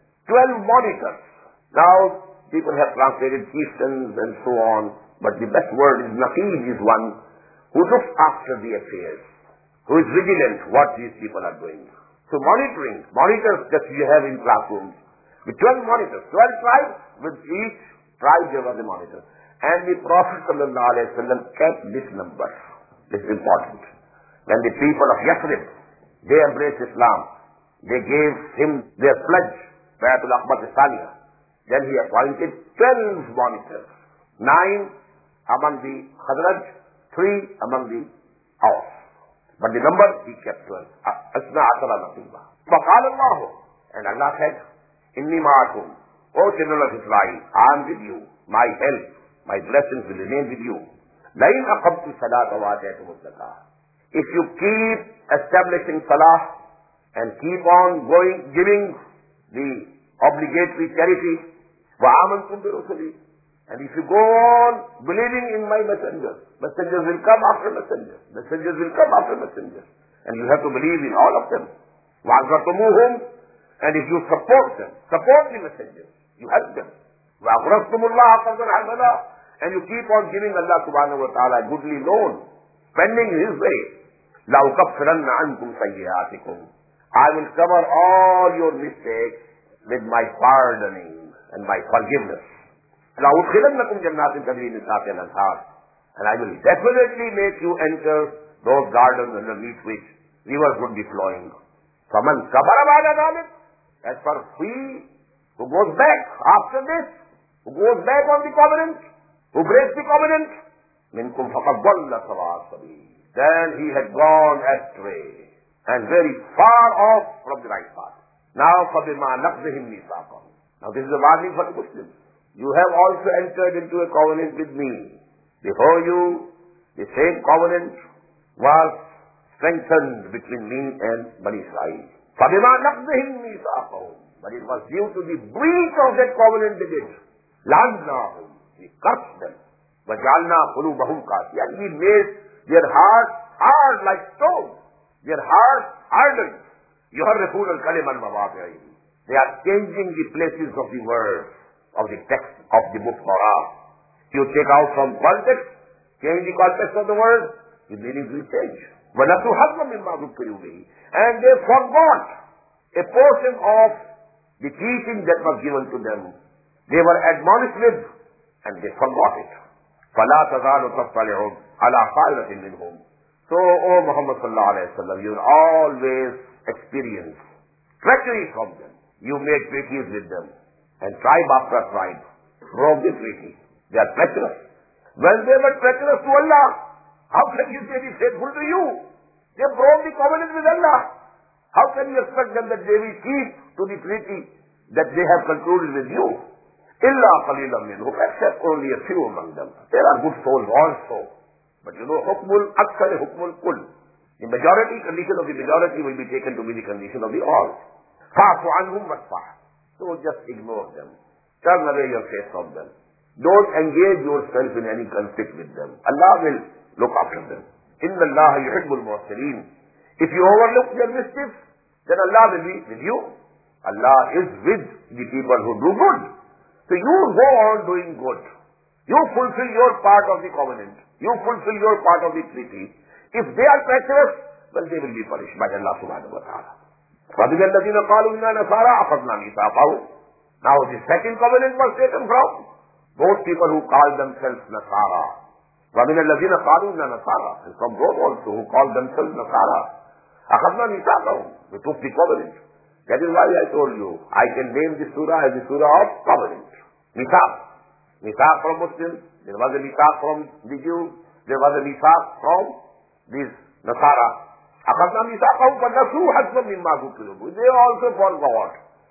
12 monitors. Now people have translated chieftains and so on, but the best word is Naqib is one who looks after the affairs, who is vigilant what these people are doing. So monitors that you have in classrooms, with 12 monitors, 12 tribes, with each tribe there was a monitor. And the Prophet ﷺ kept this number. This is important. When the people of Yathrib, they embraced Islam, they gave him their pledge, Bayatul Aqbat Islamiya. Then he appointed 12 monitors, 9 among the Khazraj, 3 among the Aus. But the number he kept 12. Asna Asara Nasiba. فَقَالَ اللَّهُ, and Allah said, إِنِّي مَعَكُمْ, O children of Israel, I am with you. My help, my blessings will remain with you. لَإِنْ أَقَمْتُ الصَّلَاةَ وَآتَيْتُمُ الزَّكَاةَ. If you keep establishing salah and keep on giving the obligatory charity, وَآمَنْتُمْ بِرُسُلِي, and if you go on believing in my messengers, messengers will come after messengers, messengers will come after messengers, and you have to believe in all of them. وَعَزَّرْتُمُوهُمْ, and if you support them, support the messengers, you help them. وَأَقْرَضْتُمُ اللَّهَ قَرْضًا حَسَنًا, and you keep on giving Allah subhanahu wa ta'ala a goodly loan, spending His way. لَأُكَفِّرَنَّ عَنْكُمْ سَيِّئَاتِكُمْ, I will cover all your mistakes with my pardoning and my forgiveness. لَأُدْخِلَنَّكُمْ جَنَّاتٍ تَجْرِي مِنْ تَحْتِهَا الْأَنْهَارُ, and I will definitely make you enter those gardens underneath which rivers would be flowing. فَمَنْ كَفَرَ بَعْدَ ذَلِكَ, as for he who goes back after this, who goes back on the covenant, who breaks the covenant, مِنْكُمْ فَقَدْ ضَلَّ سَوَاءَ السَّبِيلِ, then he had gone astray and very far off from the right path. Now فَبِمَا نَقْضِهِمْ مِيثَاقَهُمْ, now this is a warning for the Muslims. You have also entered into a covenant with me. Before you, the same covenant was strengthened between me and Bani Israel. فَبِمَا نَقْضِهِمْ مِيثَاقَهُمْ, but it was due to the breach of that covenant they did. لَعَنَّاهُمْ, we cursed them. وَجَعَلْنَا قُلُوبَهُمْ قَاسِيَةً, and we made their hearts hard like stone. Their hearts hardened. يُحَرِّفُونَ الْكَلِمَ عَنْ مَوَاضِعِهِ, they are changing the places of the words, of the text of the book Torah. You take out from context, change the context of the word, the meaning will change. وَنَسُوا حَظًّا مِمَّا ذُكِّرُوا بِهِ, and they forgot a portion of the teaching that was given to them. They were admonished with, and they forgot it. فَلَا تَزَالُ تَطَّلِعُ عَلَى خَائِنَةٍ مِّنْهُمْ. So, O Muhammad sallallahu alayhi wa sallam, you will always experience treachery from them. You make treaties with them, and tribe after tribe broke the treaty. They are treacherous. When they were treacherous to Allah, how can you say be faithful to you? They broke the covenant with Allah. How can you expect them that they will keep to the treaty that they have concluded with you? Illa qalilan minhum, except only a few among them. There are good souls also. But you know, hukmul akthar hukmul kull. The majority condition of the majority will be taken to be the condition of the all. Fa'fu anhum wasfah. So just ignore them. Turn away your face from them. Don't engage yourself in any conflict with them. Allah will look after them. Inna Allah yuhibbul muhsinin. If you overlook their mischief, then Allah will be with you. Allah is with the people who do good. So you go on doing good. You fulfill your part of the covenant. You fulfill your part of the treaty. If they are treacherous, well, they will be punished by Allah subhanahu wa ta'ala. فَبِذَا الَّذِينَ قَالُوا إِنَّا نَصَارَى أَخَذْنَا مِيثَاقَهُمْ. Now the second covenant was taken from those people who call themselves Nasara. وَمِنَ الَّذِينَ قَالُوا إِنَّا نَصَارَى. And from those also who call themselves Nasara. أَخَذْنَا مِيثَاقَهُمْ. We took the covenant. That is why I told you, I can name this surah as the surah of covenant. Mithaq. Mithaq from Muslims. There was a mithaq from the Jews. There was a mithaq from these Nasara. أَخَذْنَا مِيثَاقَهُمْ فَنَسُوا حَظًّا مِمَّا ذُكِّرُوا بِهِ. They also forgot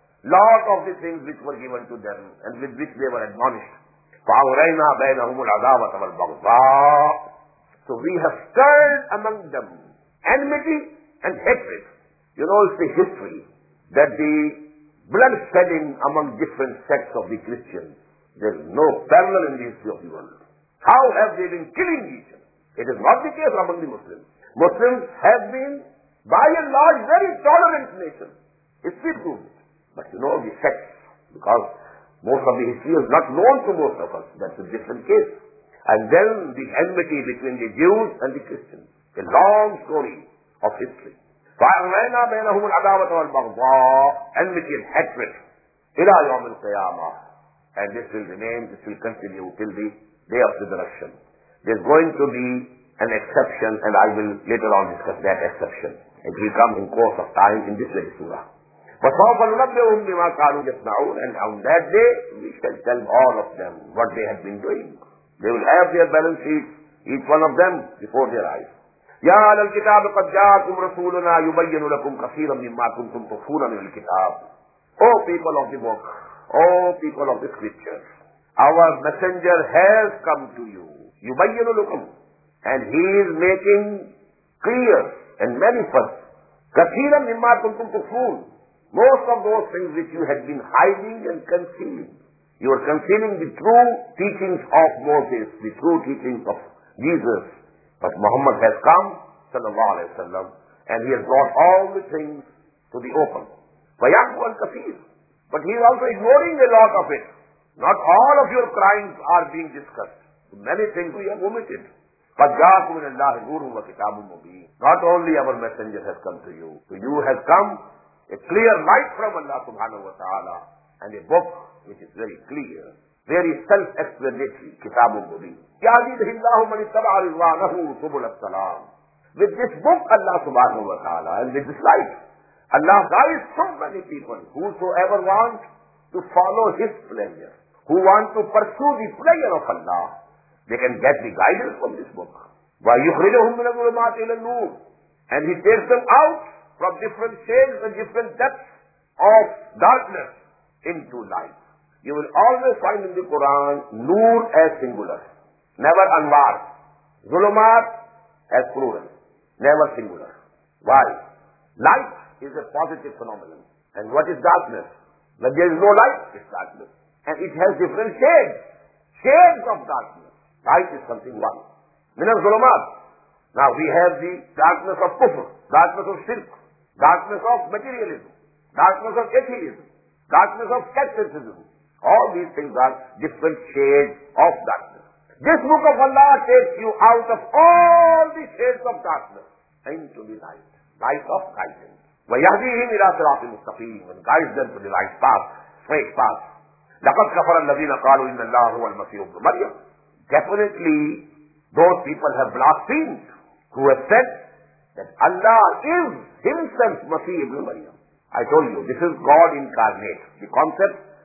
lot of the things which were given to them and with which they were admonished. فَأَغْرَيْنَا بَيْنَهُمُ الْعَدَاوَةَ وَالْبَغْضَاءَ. So we have stirred among them enmity and hatred. You know, it's the history that the bloodshedding among different sects of the Christians, there is no parallel in the history of the world. How have they been killing each other? It is not the case among the Muslims. Muslims have been, by and large, very tolerant nation. History proves it. But you know, the sects, because most of the history is not known to most of us, that's a different case. And then the enmity between the Jews and the Christians, a long story of history. فَأَغْرَيْنَا بَيْنَهُمُ الْعَدَاوَةَ وَالْبَغْضَاءَ. Enmity and hatred. إِلَى يَوْمِ الْقِيَامَةِ. And this will remain, this will continue till the day of resurrection. There's going to be an exception, and I will later on discuss that exception. It will come in course of time in this very surah. وَسَوْفَ نُنَبِّئُهُمْ بِمَا كَانُوا يَصْنَعُونَ. And on that day, we shall tell all of them what they have been doing. They will have their balance sheets, each one of them, before their eyes. يَا أَهْلَ الْكِتَابِ قَدْ جَاءَكُمْ رَسُولُنَا يُبَيِّنُ لَكُمْ كَثِيرًا مِمَّا كُنْتُمْ تُخْفُونَ مِنَ الْكِتَابِ. O people of the book, O people of the scriptures, our messenger has come to you. يُبَيِّنُ لَكُمْ. And he is making clear and manifest كَثِيرًا مِمَّا كُنْتُمْ تُخْفُونَ. Most of those things which you had been hiding and concealing. You were concealing the true teachings of Moses, the true teachings of Jesus. But Muhammad has come, sallallahu alayhi wa sallam, and he has brought all the things to the open. وَيَعْفُ عَنْ كَثِيرٍ. But he is also ignoring a lot of it. Not all of your crimes are being discussed. Many things we have omitted. قَدْ جَاءَكُمْ مِنَ اللَّهِ نُورٌ وَكِتَابٌ مُبِينٌ. Not only our messenger has come to you has come a clear light from Allah subhanahu wa ta'ala, and a book which is very clear, very self-explanatory, Kitabun Mubin. يَهْدِي بِهِ اللَّهُ مَنِ اتَّبَعَ رِضْوَانَهُ سُبُلَ السَّلَامِ. With this book, Allah subhanahu wa ta'ala, and with this light, Allah guides so many people, whosoever want to follow His pleasure, who want to pursue the pleasure of Allah, they can get the guidance from this book. وَيُخْرِجُهُمْ مِنَ الظُّلُمَاتِ إِلَى النُّورِ. And He takes them out from different shades and different depths of darkness into light. You will always find in the Quran Noor as singular, never Anwar. Zulumat as plural, never singular. Why? Light is a positive phenomenon. And what is darkness? When there is no light, it's darkness. And it has different shades. Shades of darkness. Light is something one. Min al-zulumat. Now we have the darkness of kufr, darkness of shirk, darkness of materialism, darkness of atheism, darkness of skepticism. All these things are different shades of darkness. This book of Allah takes you out of all the shades of darkness into the light, light of guidance. وَيَهْدِيهِمْ إِلَى صِرَاطٍ مُسْتَقِيمٍ, and guides them to the right path, straight path. لَقَدْ كَفَرَ الَّذِينَ قَالُوا إِنَّ اللَّهَ هُوَ الْمَسِيحُ ابْنُ مَرْيَمَ. Definitely, those people have blasphemed who have said that Allah is Himself Masih ibn Maryam. I told you, this is God incarnate. The concept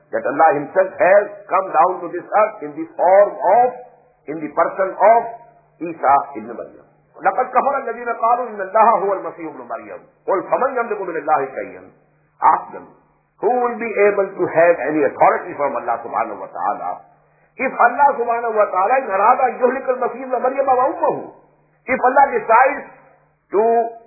that Allah himself has come down to this earth in the form of, in the person of Isa ibn Maryam. لَقَدْ كَفَرَ الَّذِينَ قَالُوا إِنَّ اللَّهَ هُوَ الْمَسِيحُ ابْنُ مَرْيَمَ قُلْ فَمَنْ يَمْلِكُ مِنَ اللَّهِ شَيْئًا. Ask them, who will be able to have any authority from Allah subhanahu wa ta'ala if Allah subhanahu wa ta'ala in arada yuhlik al-Masih ibn Maryam wa ummuhu, if Allah decides to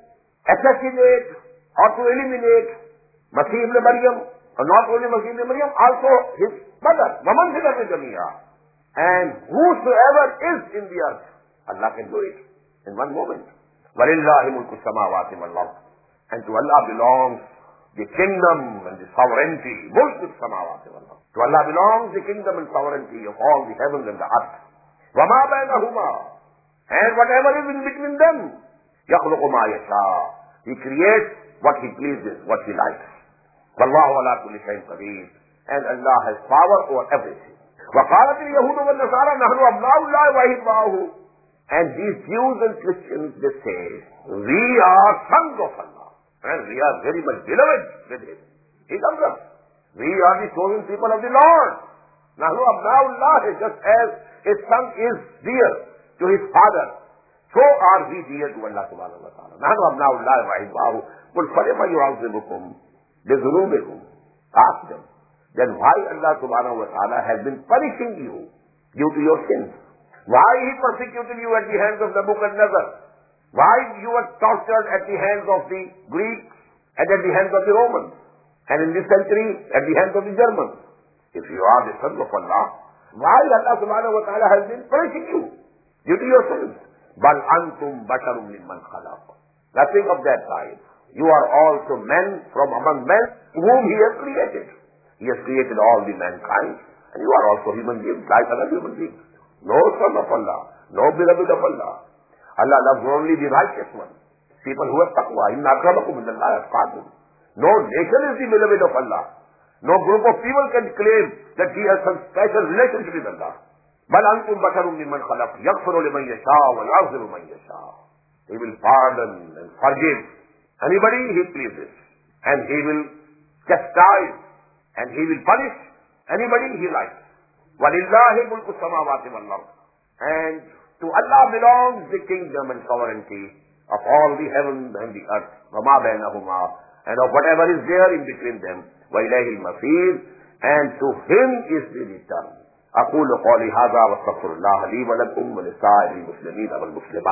assassinate or to eliminate Masih ibn Maryam, or not only Masih ibn Maryam, also his mother, وَمَنْ فِي الْأَرْضِ جَمِيعًا, and whosoever is in the earth, Allah can do it in one moment. وَلِلَّهِ مُلْكُ السَّمَاوَاتِ وَالْأَرْضِ, and to Allah belongs the kingdom and the sovereignty. مُلْكُ السَّمَاوَاتِ وَالْأَرْضِ, to Allah belongs the kingdom and sovereignty of all the heavens and the earth. وَمَا بَيْنَهُمَا, and whatever is in between them. يَخْلُقُ مَا يَشَاءُ, he creates what he pleases, what he likes. وَاللَّهُ عَلَى كُلِّ شَيْءٍ قَدِيرٌ, and Allah has power over everything. وَقَالَتِ الْيَهُودُ وَالنَّصَارَى نَحْنُ أَبْنَاءُ اللَّهِ وَأَحِبَّاؤُهُ, and these Jews and Christians, they say, we are sons of Allah, and we are very much beloved with him. He loves us. We are the chosen people of the Lord. نَحْنُ أَبْنَاءُ اللَّهِ, just as a son is dear to his father, so are we dear to Allah subhanahu wa ta'ala. نَحْنُ أَبْنَاءُ اللَّهِ وَأَحِبَّاؤُهُ قُلْ فَلِمَ يُعَذِّبُكُمْ بِذُنُوبِكُمْ. Ask them, then why Allah subhanahu wa ta'ala has been punishing you due to your sins? Why he persecuted you at the hands of Nebuchadnezzar? Why you were tortured at the hands of the Greeks and at the hands of the Romans? And in this century, at the hands of the Germans? If you are the sons of Allah, why Allah subhanahu wa ta'ala has been punishing you due to your sins? بَلْ أَنْتُمْ بَشَرٌ مِّمَّنْ خَلَقَ. Nothing of that kind. You are also men from among men whom he has created. He has created all the mankind, and you are also human beings like other human beings. No son of Allah, no beloved of Allah. Allah loves only the righteous one, people who have taqwa. إِنَّ أَكْرَمَكُمْ عِندَ اللَّهِ أَتْقَاكُمْ. No nation is the beloved of Allah. No group of people can claim that he has some special relationship with Allah. بَلْ أَنْتُمْ بَشَرٌ مِّمَّنْ خَلَقَ يَغْفِرُ لِمَنْ يَشَاءُ وَيُعَذِّبُ مَنْ يَشَاءُ. He will pardon and forgive anybody he pleases, and he will chastise and he will punish anybody he likes. وَلِلَّهِ مُلْكُ السَّمَاوَاتِ وَالْأَرْضِ, and to Allah belongs the kingdom and sovereignty of all the heavens and the earth. وَمَا بَيْنَهُمَا, and of whatever is there in between them. وَإِلَيْهِ الْمَصِيرُ, and to him is the return. أقول قولي هذا واستغفر الله لي ولكم ولسائر المسلمين والمسلمات.